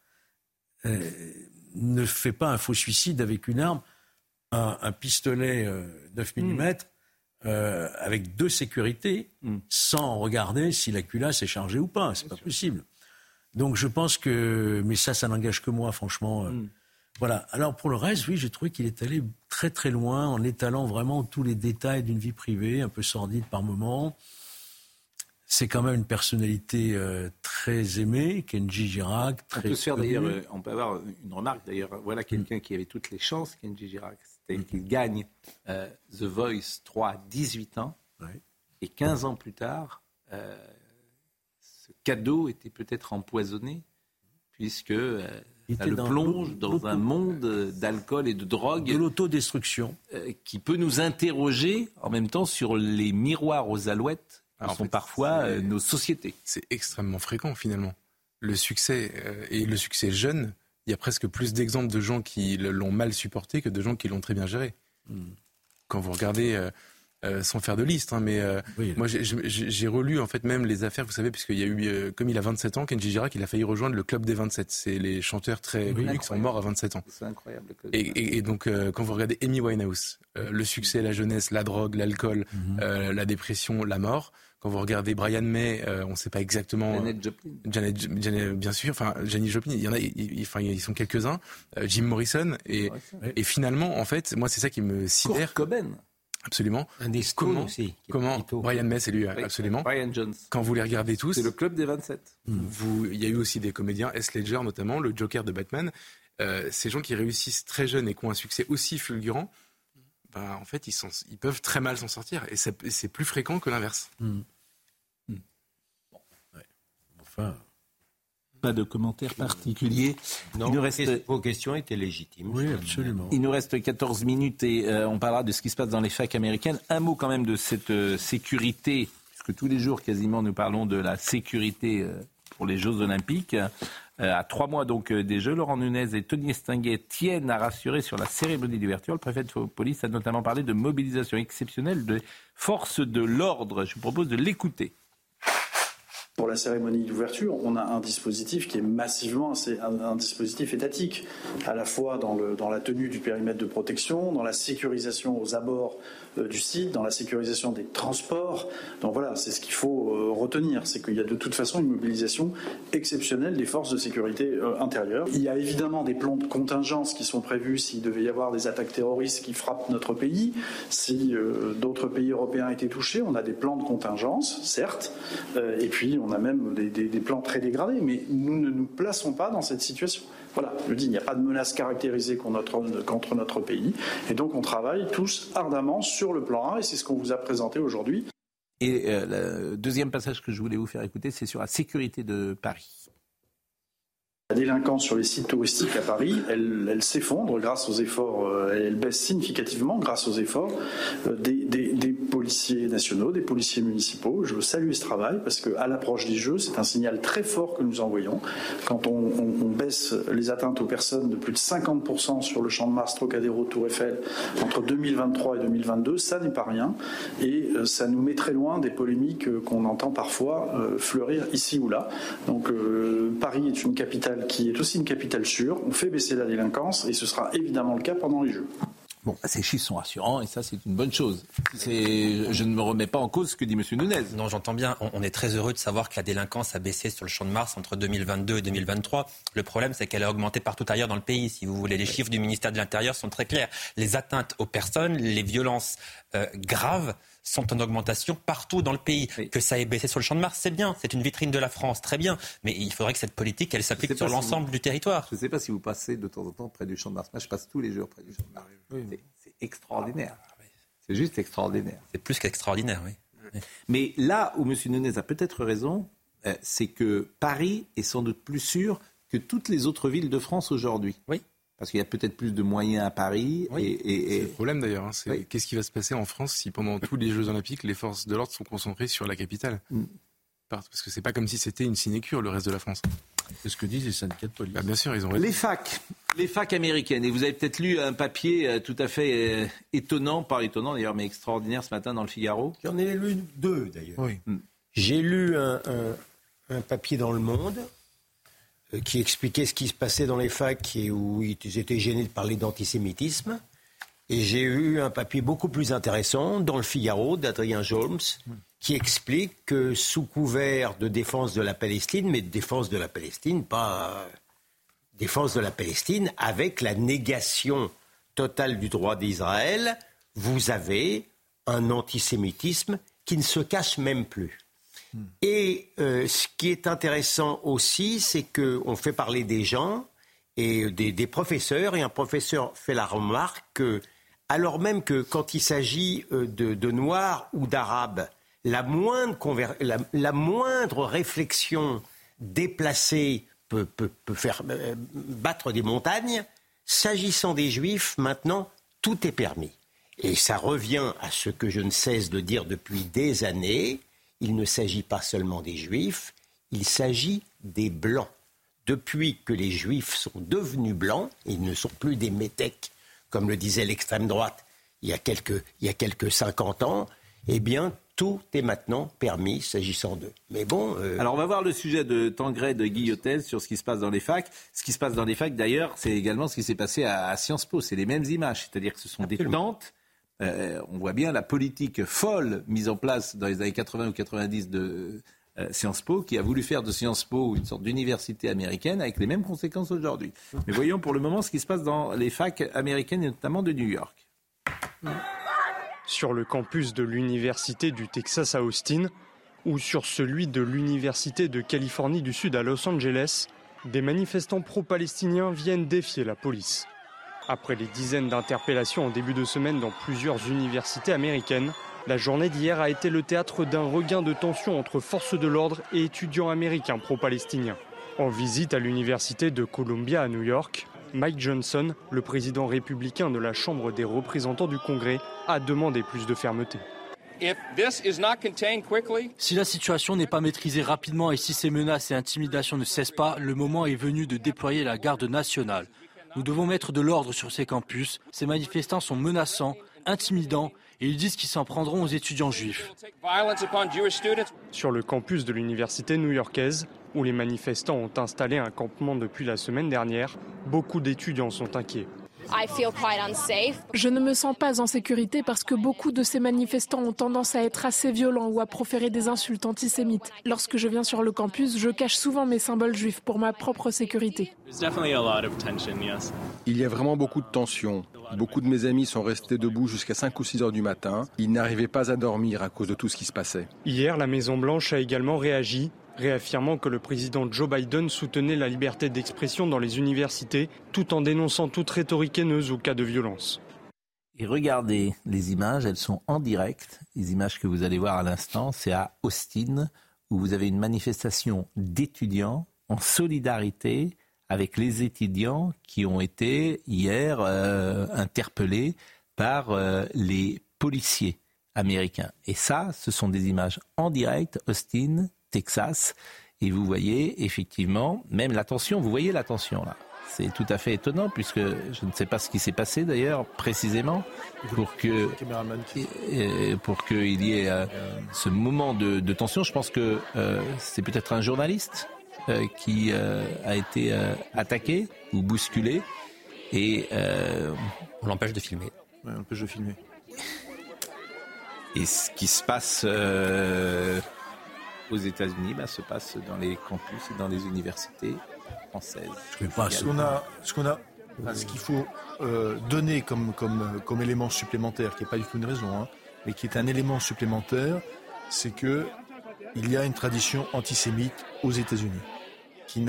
ne fait pas un faux suicide avec une arme, un pistolet 9 mm avec 2 sécurités, sans regarder si la culasse est chargée ou pas. C'est pas possible. Donc je pense que... Mais ça n'engage que moi, franchement. Voilà. Alors pour le reste, oui, j'ai trouvé qu'il est allé très très loin en étalant vraiment tous les détails d'une vie privée, un peu sordide par moments. C'est quand même une personnalité très aimée, Kenji Girac. On peut se faire d'ailleurs, on peut avoir une remarque d'ailleurs. Voilà quelqu'un qui avait toutes les chances, Kenji Girac. C'était qu'il gagne The Voice 3 à 18 ans. Et 15 ans plus tard, ce cadeau était peut-être empoisonné, puisque ça le plonge dans un monde d'alcool et de drogue. De l'autodestruction. Qui peut nous interroger en même temps sur les miroirs aux alouettes. Sont parfois nos sociétés. C'est extrêmement fréquent finalement. Le succès, et le succès jeune, il y a presque plus d'exemples de gens qui l'ont mal supporté que de gens qui l'ont très bien géré. Quand vous regardez, sans faire de liste, moi j'ai relu en fait même les affaires, vous savez, puisqu'il y a eu, comme il a 27 ans, Kenji Girac, il a failli rejoindre le club des 27. C'est les chanteurs très connus qui sont morts à 27 ans. C'est incroyable. Et donc quand vous regardez Amy Winehouse, le succès, la jeunesse, la drogue, l'alcool, la dépression, la mort. Quand vous regardez Brian May, on ne sait pas exactement. Janet, bien sûr. Enfin, Janis Joplin. Il y en a. Ils sont quelques-uns. Jim Morrison et finalement, en fait, moi, c'est ça qui me sidère. Kurt Cobain. Absolument. Un des Stones aussi. Comment Brian May, c'est lui, absolument. Brian Jones. Quand vous les regardez tous. C'est le club des 27. Il y a eu aussi des comédiens, Heath Ledger notamment, le Joker de Batman. Ces gens qui réussissent très jeunes et qui ont un succès aussi fulgurant. En fait, ils peuvent très mal s'en sortir. Et c'est plus fréquent que l'inverse. Enfin, pas de commentaires particuliers. Non, vos questions étaient légitimes. Oui, absolument. Il nous reste 14 minutes et on parlera de ce qui se passe dans les facs américaines. Un mot quand même de cette sécurité, puisque tous les jours, quasiment, nous parlons de la sécurité pour les Jeux Olympiques. À 3 mois donc des Jeux, Laurent Nunez et Tony Estanguet tiennent à rassurer sur la cérémonie d'ouverture. Le préfet de police a notamment parlé de mobilisation exceptionnelle des forces de l'ordre. Je vous propose de l'écouter. Pour la cérémonie d'ouverture, on a un dispositif qui est massivement, c'est un dispositif étatique, à la fois dans la tenue du périmètre de protection, dans la sécurisation aux abords du site, dans la sécurisation des transports. Donc voilà, c'est ce qu'il faut retenir, c'est qu'il y a de toute façon une mobilisation exceptionnelle des forces de sécurité intérieure. Il y a évidemment des plans de contingence qui sont prévus s'il devait y avoir des attaques terroristes qui frappent notre pays, si d'autres pays européens étaient touchés, on a des plans de contingence, certes, et puis on a même des plans très dégradés, mais nous ne nous plaçons pas dans cette situation. Voilà, je dis, il n'y a pas de menace caractérisée contre notre pays, et donc on travaille tous ardemment sur le plan 1, et c'est ce qu'on vous a présenté aujourd'hui. Et le deuxième passage que je voulais vous faire écouter, c'est sur la sécurité de Paris. La délinquance sur les sites touristiques à Paris, elle s'effondre grâce aux efforts, elle baisse significativement grâce aux efforts des policiers nationaux, des policiers municipaux. Je veux saluer ce travail parce qu'à l'approche des Jeux, c'est un signal très fort que nous envoyons. Quand on baisse les atteintes aux personnes de plus de 50% sur le Champ de Mars, Trocadéro, Tour Eiffel, entre 2023 et 2022, ça n'est pas rien. Et ça nous met très loin des polémiques qu'on entend parfois fleurir ici ou là. Donc Paris est une capitale qui est aussi une capitale sûre. On fait baisser la délinquance et ce sera évidemment le cas pendant les Jeux. Bon, ces chiffres sont rassurants et ça, c'est une bonne chose. Je ne me remets pas en cause ce que dit M. Nunez. Non, j'entends bien. On est très heureux de savoir que la délinquance a baissé sur le Champ de Mars entre 2022 et 2023. Le problème, c'est qu'elle a augmenté partout ailleurs dans le pays. Si vous voulez, les chiffres du ministère de l'Intérieur sont très clairs. Les atteintes aux personnes, les violences graves sont en augmentation partout dans le pays. Oui. Que ça ait baissé sur le Champ de Mars, c'est bien. C'est une vitrine de la France, très bien. Mais il faudrait que cette politique, elle s'applique sur l'ensemble du territoire. Je ne sais pas si vous passez de temps en temps près du Champ de Mars. Moi, je passe tous les jours près du Champ de Mars. Oui. C'est extraordinaire. C'est juste extraordinaire. C'est plus qu'extraordinaire, oui. Mais là où M. Nunez a peut-être raison, c'est que Paris est sans doute plus sûr que toutes les autres villes de France aujourd'hui. Oui. Parce qu'il y a peut-être plus de moyens à Paris. Oui. C'est le problème d'ailleurs. C'est qu'est-ce qui va se passer en France si pendant tous les Jeux Olympiques, les forces de l'ordre sont concentrées sur la capitale Parce que c'est pas comme si c'était une sinécure, le reste de la France. C'est ce que disent les syndicats de police. Bien sûr, ils ont raison. Les facs américaines. Et vous avez peut-être lu un papier tout à fait étonnant, pas étonnant d'ailleurs, mais extraordinaire ce matin dans le Figaro. J'en ai lu 2 d'ailleurs. Oui. J'ai lu un papier dans Le Monde qui expliquait ce qui se passait dans les facs et où ils étaient gênés de parler d'antisémitisme. Et j'ai eu un papier beaucoup plus intéressant dans le Figaro d'Adrien Jolmes qui explique que sous couvert de défense de la Palestine, mais de défense de la Palestine, pas défense de la Palestine, avec la négation totale du droit d'Israël, vous avez un antisémitisme qui ne se cache même plus. Et ce qui est intéressant aussi, c'est qu'on fait parler des gens et des professeurs, et un professeur fait la remarque que, alors même que quand il s'agit de Noirs ou d'Arabes, la moindre réflexion déplacée peut faire battre des montagnes, s'agissant des Juifs, maintenant, tout est permis. Et ça revient à ce que je ne cesse de dire depuis des années. Il ne s'agit pas seulement des Juifs, il s'agit des Blancs. Depuis que les Juifs sont devenus blancs, ils ne sont plus des métèques, comme le disait l'extrême droite il y a quelques 50 ans, eh bien, tout est maintenant permis s'agissant d'eux. Mais bon... Alors, on va voir le sujet de Tancred Guillotel sur ce qui se passe dans les facs. Ce qui se passe dans les facs, d'ailleurs, c'est également ce qui s'est passé à Sciences Po. C'est les mêmes images, c'est-à-dire que ce sont Absolument. Des tentes. On voit bien la politique folle mise en place dans les années 80 ou 90 de Sciences Po, qui a voulu faire de Sciences Po une sorte d'université américaine avec les mêmes conséquences aujourd'hui. Mais voyons pour le moment ce qui se passe dans les facs américaines et notamment de New York. Sur le campus de l'université du Texas à Austin ou sur celui de l'université de Californie du Sud à Los Angeles, des manifestants pro-palestiniens viennent défier la police. Après les dizaines d'interpellations en début de semaine dans plusieurs universités américaines, la journée d'hier a été le théâtre d'un regain de tension entre forces de l'ordre et étudiants américains pro-palestiniens. En visite à l'université de Columbia à New York, Mike Johnson, le président républicain de la Chambre des représentants du Congrès, a demandé plus de fermeté. Si la situation n'est pas maîtrisée rapidement et si ces menaces et intimidations ne cessent pas, le moment est venu de déployer la garde nationale. Nous devons mettre de l'ordre sur ces campus. Ces manifestants sont menaçants, intimidants et ils disent qu'ils s'en prendront aux étudiants juifs. Sur le campus de l'université new-yorkaise, où les manifestants ont installé un campement depuis la semaine dernière, beaucoup d'étudiants sont inquiets. Je ne me sens pas en sécurité parce que beaucoup de ces manifestants ont tendance à être assez violents ou à proférer des insultes antisémites. Lorsque je viens sur le campus, je cache souvent mes symboles juifs pour ma propre sécurité. Il y a vraiment beaucoup de tension. Beaucoup de mes amis sont restés debout jusqu'à 5 ou 6 heures du matin. Ils n'arrivaient pas à dormir à cause de tout ce qui se passait. Hier, la Maison-Blanche a également réagi, réaffirmant que le président Joe Biden soutenait la liberté d'expression dans les universités, tout en dénonçant toute rhétorique haineuse ou cas de violence. Et regardez les images, elles sont en direct. Les images que vous allez voir à l'instant, c'est à Austin, où vous avez une manifestation d'étudiants en solidarité avec les étudiants qui ont été hier interpellés par les policiers américains. Et ça, ce sont des images en direct, Austin, Texas, et vous voyez effectivement, même la tension, vous voyez la tension là. C'est tout à fait étonnant puisque je ne sais pas ce qui s'est passé d'ailleurs précisément pour qu'il y ait ce moment de tension. Je pense que c'est peut-être un journaliste qui a été attaqué ou bousculé et on l'empêche de filmer. Ouais, on l'empêche de filmer. Et ce qui se passe aux États-Unis se passe dans les campus et dans les universités françaises. Ce qu'il faut donner comme élément supplémentaire, qui n'est pas du tout une raison, mais qui est un élément supplémentaire, c'est que il y a une tradition antisémite aux États-Unis qui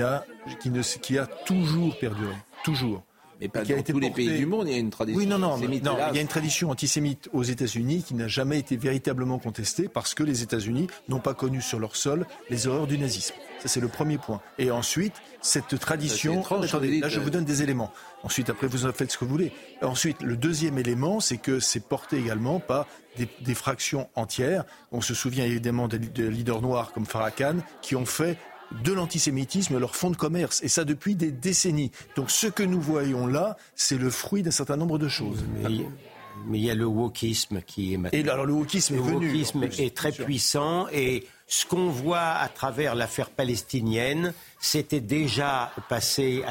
a toujours perduré, toujours. Mais pas dans tous les pays du monde, il y a une tradition antisémite. Non, il y a une tradition antisémite aux États-Unis qui n'a jamais été véritablement contestée parce que les États-Unis n'ont pas connu sur leur sol les horreurs du nazisme. Ça, c'est le premier point. Et ensuite, cette tradition... Attendez, là, je vous donne des éléments. Ensuite, après, vous en faites ce que vous voulez. Ensuite, le deuxième élément, c'est que c'est porté également par des fractions entières. On se souvient évidemment des leaders noirs comme Farrakhan qui ont fait de l'antisémitisme leur fonds de commerce, et ça depuis des décennies. Donc ce que nous voyons là, c'est le fruit d'un certain nombre de choses. Mais il y a le wokisme qui est maintenant... Et alors le wokisme est venu. Le wokisme est très puissant, et ce qu'on voit à travers l'affaire palestinienne, c'était déjà passé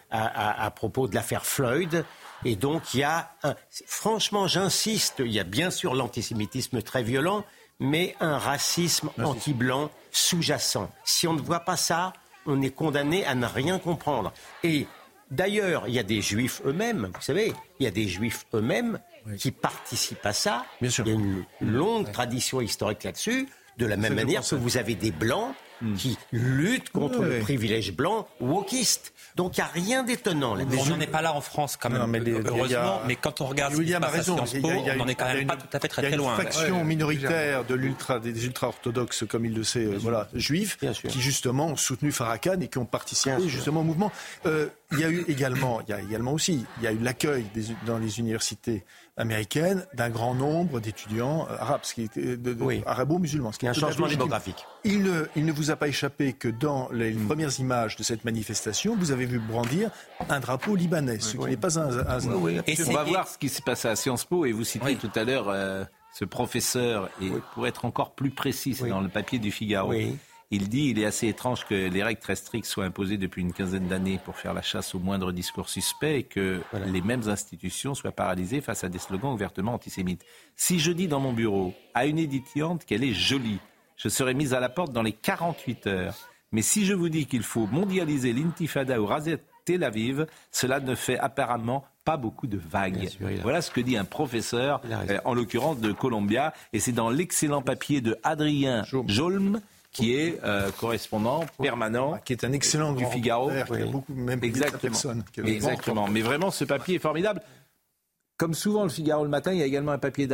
à propos de l'affaire Floyd. Et donc il y a, franchement j'insiste, il y a bien sûr l'antisémitisme très violent, mais un racisme anti-blanc sous-jacent. Si on ne voit pas ça, on est condamné à ne rien comprendre. Et d'ailleurs, il y a des juifs eux-mêmes, vous savez, il y a des juifs eux-mêmes qui participent à ça. Bien sûr. Il y a une longue tradition historique là-dessus, de la même manière que vous avez des blancs qui luttent contre le privilège blanc wokiste. Donc il n'y a rien d'étonnant là-dessus. On n'en est pas là en France quand même, heureusement, mais quand on regarde ce qui se passe à Sciences Po, on n'en est quand même pas tout à fait très loin. Il y a une faction minoritaire des ultra-orthodoxes, comme il le sait, juifs, qui justement ont soutenu Farrakhan et qui ont participé justement au mouvement. Il y a également l'accueil dans les universités américaines d'un grand nombre d'étudiants arabes, arabo-musulmans. Il y a un changement démographique. Il ne vous a pas échappé que dans les premières images de cette manifestation, vous avez vu brandir un drapeau libanais, ce qui n'est pas un on va voir ce qui s'est passé à Sciences Po, et vous citiez tout à l'heure ce professeur, et pour être encore plus précis, c'est dans le papier du Figaro. Il dit il est assez étrange que les règles très strictes soient imposées depuis une quinzaine d'années pour faire la chasse au moindre discours suspect et que les mêmes institutions soient paralysées face à des slogans ouvertement antisémites. Si je dis dans mon bureau à une étudiante qu'elle est jolie, je serai mise à la porte dans les 48 heures. Mais si je vous dis qu'il faut mondialiser l'intifada ou raser Tel Aviv, cela ne fait apparemment pas beaucoup de vagues. Voilà ce que dit un professeur, en l'occurrence de Columbia, et c'est dans l'excellent papier de Adrien Jolm, qui est correspondant permanent, qui est un excellent du Figaro. Qui a beaucoup, même Exactement. Mais vraiment, ce papier est formidable. Comme souvent, le Figaro le matin, il y a également un papier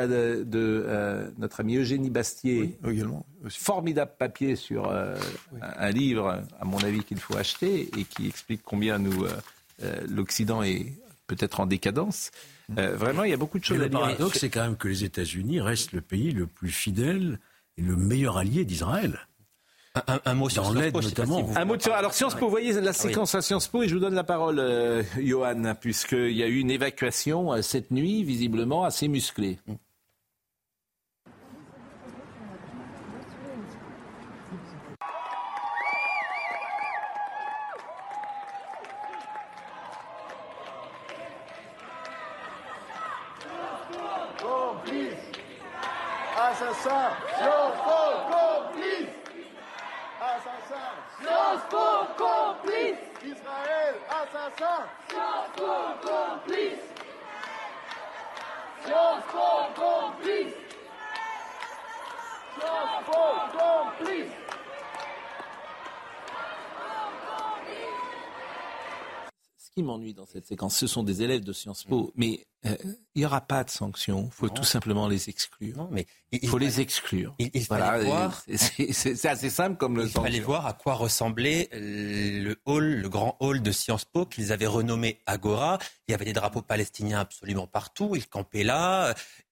de notre ami Eugénie Bastier. Également. Formidable papier sur un livre, à mon avis, qu'il faut acheter et qui explique combien l'Occident est peut-être en décadence. Vraiment, il y a beaucoup de choses à dire. Le paradoxe, c'est quand même que les États-Unis restent le pays le plus fidèle et le meilleur allié d'Israël. Un mot sur Sciences Po, notamment. Un mot sur... Alors Sciences Po, vous voyez la séquence à Sciences Po, et je vous donne la parole, Johan, puisqu'il y a eu une évacuation cette nuit, visiblement assez musclée. Assassin, Sciences Po complice. Assassin, Sciences Po complice. Israël, assassin, Sciences Po complice. Sciences Po complice. Sciences Po complice. Ce qui m'ennuie dans cette séquence, ce sont des élèves de Sciences Po, mais il n'y aura pas de sanctions. Il faut tout simplement les exclure. Non, mais il faut les exclure. Il fallait voir. C'est assez simple comme le sanction. Il fallait voir à quoi ressemblait le grand hall de Sciences Po qu'ils avaient renommé Agora. Il y avait des drapeaux palestiniens absolument partout. Ils campaient là.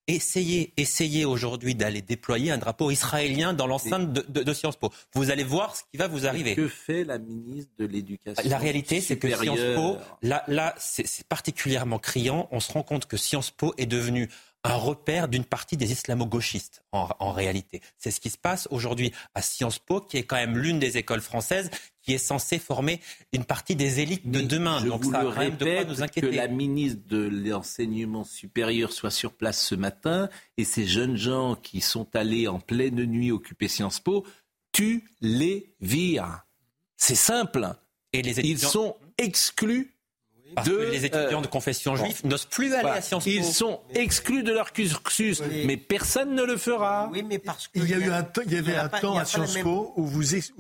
Essayez aujourd'hui d'aller déployer un drapeau israélien dans l'enceinte de Sciences Po. Vous allez voir ce qui va vous arriver. Que fait la ministre de l'Éducation La réalité, c'est que supérieure. Sciences Po, là, c'est particulièrement criant. On se rend compte que Sciences Po est devenu un repère d'une partie des islamo-gauchistes, en réalité. C'est ce qui se passe aujourd'hui à Sciences Po, qui est quand même l'une des écoles françaises qui est censée former une partie des élites de demain. Je Donc vous ça le a quand même de quoi répète, nous inquiéter. que la ministre de l'Enseignement supérieur soit sur place ce matin, et ces jeunes gens qui sont allés en pleine nuit occuper Sciences Po, tu les vires. C'est simple. Et les étudiants... Ils sont exclus. Parce que les étudiants de confession juive n'osent plus aller à Sciences Po. Ils sont exclus de leur cursus, mais personne ne le fera. Oui, mais parce que il y avait un temps à Sciences Po où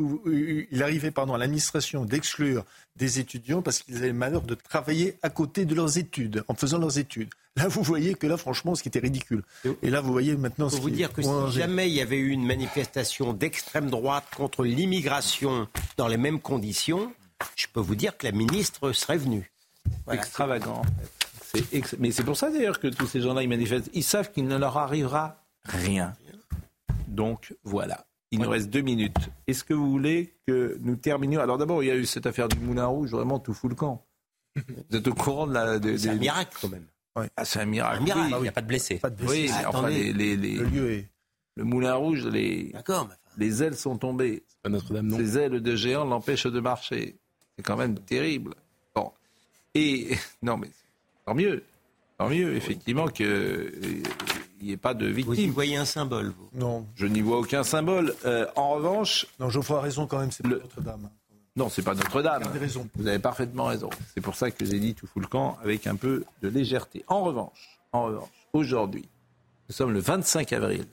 il arrivait à l'administration d'exclure des étudiants parce qu'ils avaient le malheur de travailler à côté de leurs études, en faisant leurs études. Là, vous voyez que là, franchement, ce qui était ridicule. Et là, vous voyez maintenant ce qui est... Il faut vous dire que si jamais il y avait eu une manifestation d'extrême droite contre l'immigration dans les mêmes conditions, je peux vous dire que la ministre serait venue. Voilà. Extravagant. Mais c'est pour ça d'ailleurs que tous ces gens-là ils manifestent. Ils savent qu'il ne leur arrivera rien. Donc voilà. Il nous reste 2 minutes. Est-ce que vous voulez que nous terminions? Alors d'abord, il y a eu cette affaire du Moulin Rouge, vraiment tout fout le camp. Vous êtes au courant de la... C'est un miracle quand même. Ouais. Ah, c'est un miracle. Oui. Il n'y a pas de blessés. Oui, mais enfin, le lieu est... Le Moulin Rouge, les ailes sont tombées. C'est pas Notre-Dame, non. Ces ailes de géant l'empêchent de marcher. C'est quand même terrible. Bon. Et non, mais tant mieux, effectivement, qu'il n'y ait pas de victimes. Vous y voyez un symbole, vous? Non. Je n'y vois aucun symbole. En revanche... Non, Geoffroy a raison quand même, c'est pas Notre-Dame. Non, c'est pas Notre-Dame. Vous avez raison. Vous avez parfaitement raison. C'est pour ça que j'ai dit tout fout le camp avec un peu de légèreté. En revanche, aujourd'hui, nous sommes le 25 avril.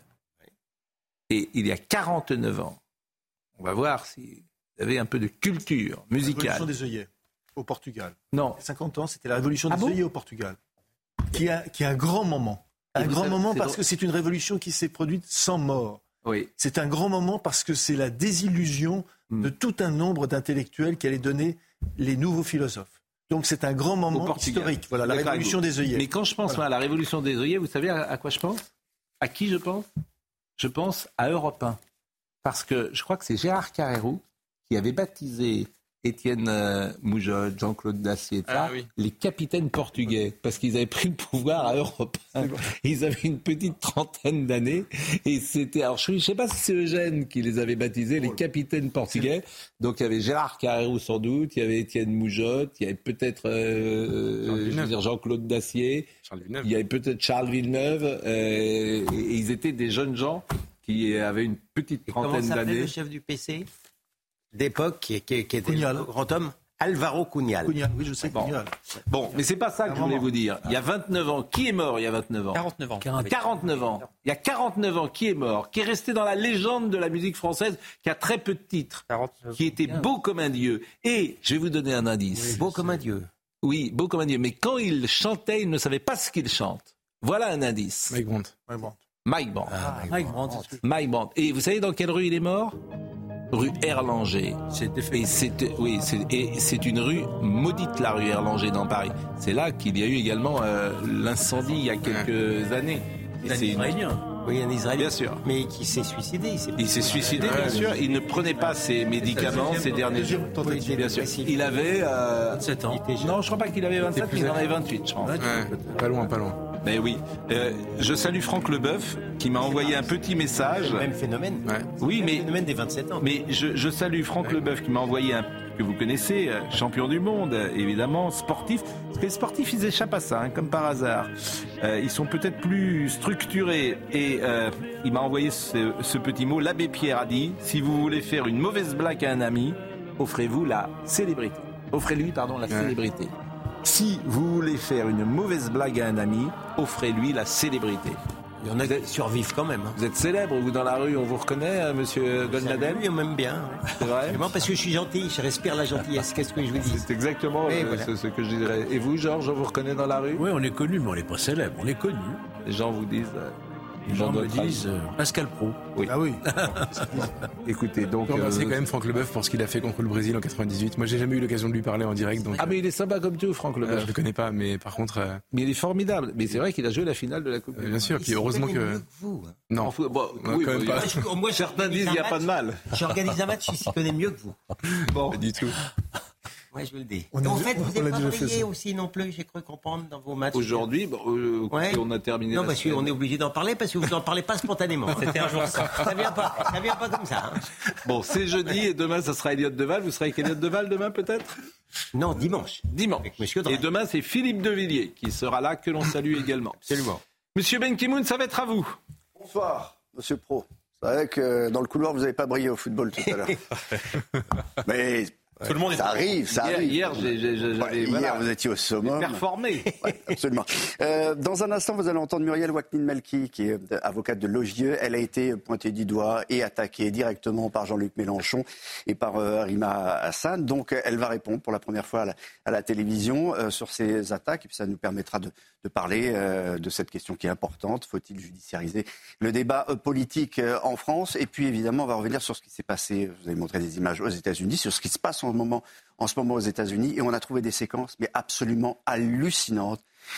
Et il y a 49 ans, on va voir si vous avez un peu de culture musicale. La révolution des œillets au Portugal. Non. 50 ans, c'était la révolution des œillets au Portugal. Qui est un grand moment. Un grand moment parce que c'est une révolution qui s'est produite sans mort. Oui. C'est un grand moment parce que c'est la désillusion de tout un nombre d'intellectuels qui allaient donner les nouveaux philosophes. Donc c'est un grand moment historique. Voilà, la révolution des œillets. Mais quand je pense à la révolution des œillets, vous savez à quoi je pense? À qui je pense? Je pense à Europe 1. Parce que je crois que c'est Gérard Carrérou qui avait baptisé Étienne Moujotte, Jean-Claude Dacier, les capitaines portugais, parce qu'ils avaient pris le pouvoir à Europe 1. Ils avaient une petite trentaine d'années, et c'était, alors je ne sais pas si c'est Eugène qui les avait baptisés, les capitaines portugais. Donc il y avait Gérard Carrérou sans doute, il y avait Étienne Moujotte, il y avait peut-être Jean-Claude Dacier, il y avait peut-être Charles Villeneuve, et ils étaient des jeunes gens qui avaient une petite trentaine d'années. Comment s'appelait le chef du PC d'époque qui était le grand homme? Alvaro Cunhal. Oui, je sais Cunhal. Bon, mais c'est pas ça que je voulais vous dire. Il y a 29 ans, qui est mort il y a 29 ans? 49 ans. 49 ans. Il y a 49 ans, qui est mort? Qui est resté dans la légende de la musique française, qui a très peu de titres, qui était beau comme un dieu. Et je vais vous donner un indice. Oui, beau comme un dieu. Oui, beau comme un dieu. Mais quand il chantait, il ne savait pas ce qu'il chante. Voilà un indice. Mike Brandt. Mike Brandt. Mike Brandt. Et vous savez dans quelle rue il est mort? rue Erlanger. C'est une rue maudite, la rue Erlanger dans Paris. C'est là qu'il y a eu également l'incendie il y a quelques années. C'est un Israélien. Oui, un Israélien. Bien sûr. Mais qui s'est suicidé. Il s'est suicidé, bien sûr. Il ne prenait pas ses médicaments ces derniers jours. Bien sûr. Il avait 27 ans. Non, je crois pas qu'il avait 27, mais il en avait 28, je pense. Pas loin. Mais oui. Je salue Franck Leboeuf qui m'a envoyé un petit message. Le même phénomène. Oui, mais le phénomène des 27 ans. Mais je salue Franck Leboeuf qui m'a envoyé un que vous connaissez, champion du monde, évidemment, sportif. Parce que les sportifs, ils échappent à ça, comme par hasard. Ils sont peut-être plus structurés. Et il m'a envoyé ce petit mot. L'abbé Pierre a dit, si vous voulez faire une mauvaise blague à un ami, offrez-vous la célébrité. Offrez-lui, la célébrité. Si vous voulez faire une mauvaise blague à un ami, offrez-lui la célébrité. Il y en a qui survivent quand même. Vous êtes célèbre, vous dans la rue, on vous reconnaît, monsieur Goldnadel? Oui, on m'aime bien. C'est vrai? Parce que je suis gentil, je respire la gentillesse. Qu'est-ce que je vous dis? C'est exactement ce que je dirais. Et vous, Georges, on vous reconnaît dans la rue? Oui, on est connu, mais on n'est pas célèbre. On est connu. Les gens vous disent... Les gens me disent Pascal Praud. Oui. Ah oui. Écoutez, donc... C'est quand même Franck Leboeuf pour ce qu'il a fait contre le Brésil en 98. Moi, j'ai jamais eu l'occasion de lui parler en direct. Donc... Ah, mais il est sympa comme tout, Franck Leboeuf. Je le connais pas, mais par contre... Mais il est formidable. Mais c'est vrai qu'il a joué la finale de la Coupe. Bien sûr, puis heureusement que... Mieux que vous. Non. Oui, quand même pas. Moi, certains disent qu'il n'y a pas de mal. J'organise un match, je connais mieux que vous. Bon. Pas du tout. Ouais, je vous le dis. En fait, vous n'avez pas brillé aussi non plus, j'ai cru comprendre, dans vos matchs. Aujourd'hui, on a terminé. Non, parce qu'on est obligé d'en parler, parce que vous n'en parlez pas spontanément. C'était un jour ça. Ça vient pas comme ça. Bon, c'est jeudi et demain, ça sera Elliott Deval. Vous serez avec Elliott Deval demain, peut-être? Non, dimanche. Avec Monsieur Drey. Et demain, c'est Philippe Devilliers qui sera là, que l'on salue également. Absolument. Monsieur Ben Ki-moon, ça va être à vous. Bonsoir, Monsieur Pro. C'est vrai que dans le couloir, vous n'avez pas brillé au football tout à l'heure. Mais... Tout le monde ça arrive. Hier, vous étiez au summum. Performé. Ouais, absolument. Dans un instant, vous allez entendre Muriel Waknin-Melki, qui est avocate de l'OJE. Elle a été pointée du doigt et attaquée directement par Jean-Luc Mélenchon et par Rima Hassan. Donc, elle va répondre pour la première fois à la télévision sur ces attaques. Et puis, ça nous permettra de parler de cette question qui est importante. Faut-il judiciariser le débat politique en France? Et puis, évidemment, on va revenir sur ce qui s'est passé. Vous avez montré des images aux États-Unis, sur ce qui se passe en ce moment aux États-Unis, et on a trouvé des séquences mais absolument hallucinantes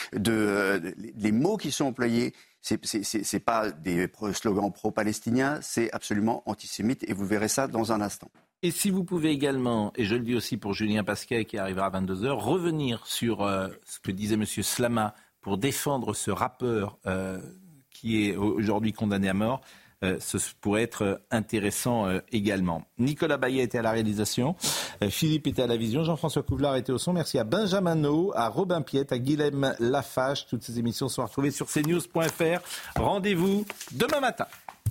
les mots qui sont employés. C'est pas des slogans pro-palestiniens, c'est absolument antisémite, et vous verrez ça dans un instant. Et si vous pouvez également, et je le dis aussi pour Julien Pasquet qui arrivera à 22h, revenir sur ce que disait M. Slama pour défendre ce rappeur qui est aujourd'hui condamné à mort. Ce pourrait être intéressant également. Nicolas Baillet était à la réalisation, Philippe était à la vision, Jean-François Couvlar était au son. Merci à Benjamin No, à Robin Piette, à Guilhem Lafache. Toutes ces émissions sont retrouvées sur cnews.fr. Rendez-vous demain matin.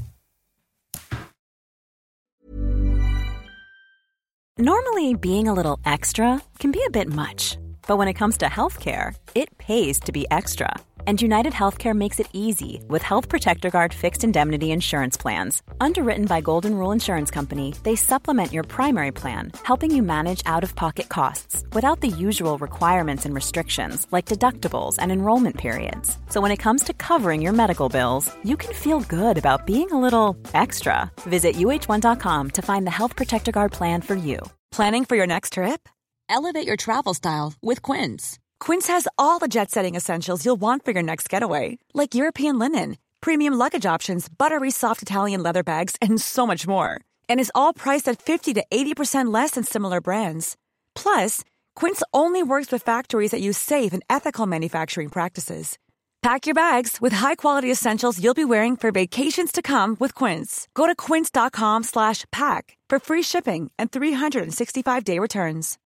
Normally, being a little extra can be a bit much. But when it comes to healthcare, it pays to be extra. And United Healthcare makes it easy with Health Protector Guard fixed indemnity insurance plans. Underwritten by Golden Rule Insurance Company, they supplement your primary plan, helping you manage out-of-pocket costs without the usual requirements and restrictions like deductibles and enrollment periods. So when it comes to covering your medical bills, you can feel good about being a little extra. Visit uh1.com to find the Health Protector Guard plan for you. Planning for your next trip? Elevate your travel style with Quince. Quince has all the jet-setting essentials you'll want for your next getaway, like European linen, premium luggage options, buttery soft Italian leather bags, and so much more. And is all priced at 50 to 80% less than similar brands. Plus, Quince only works with factories that use safe and ethical manufacturing practices. Pack your bags with high-quality essentials you'll be wearing for vacations to come with Quince. Go to quince.com/pack for free shipping and 365-day returns.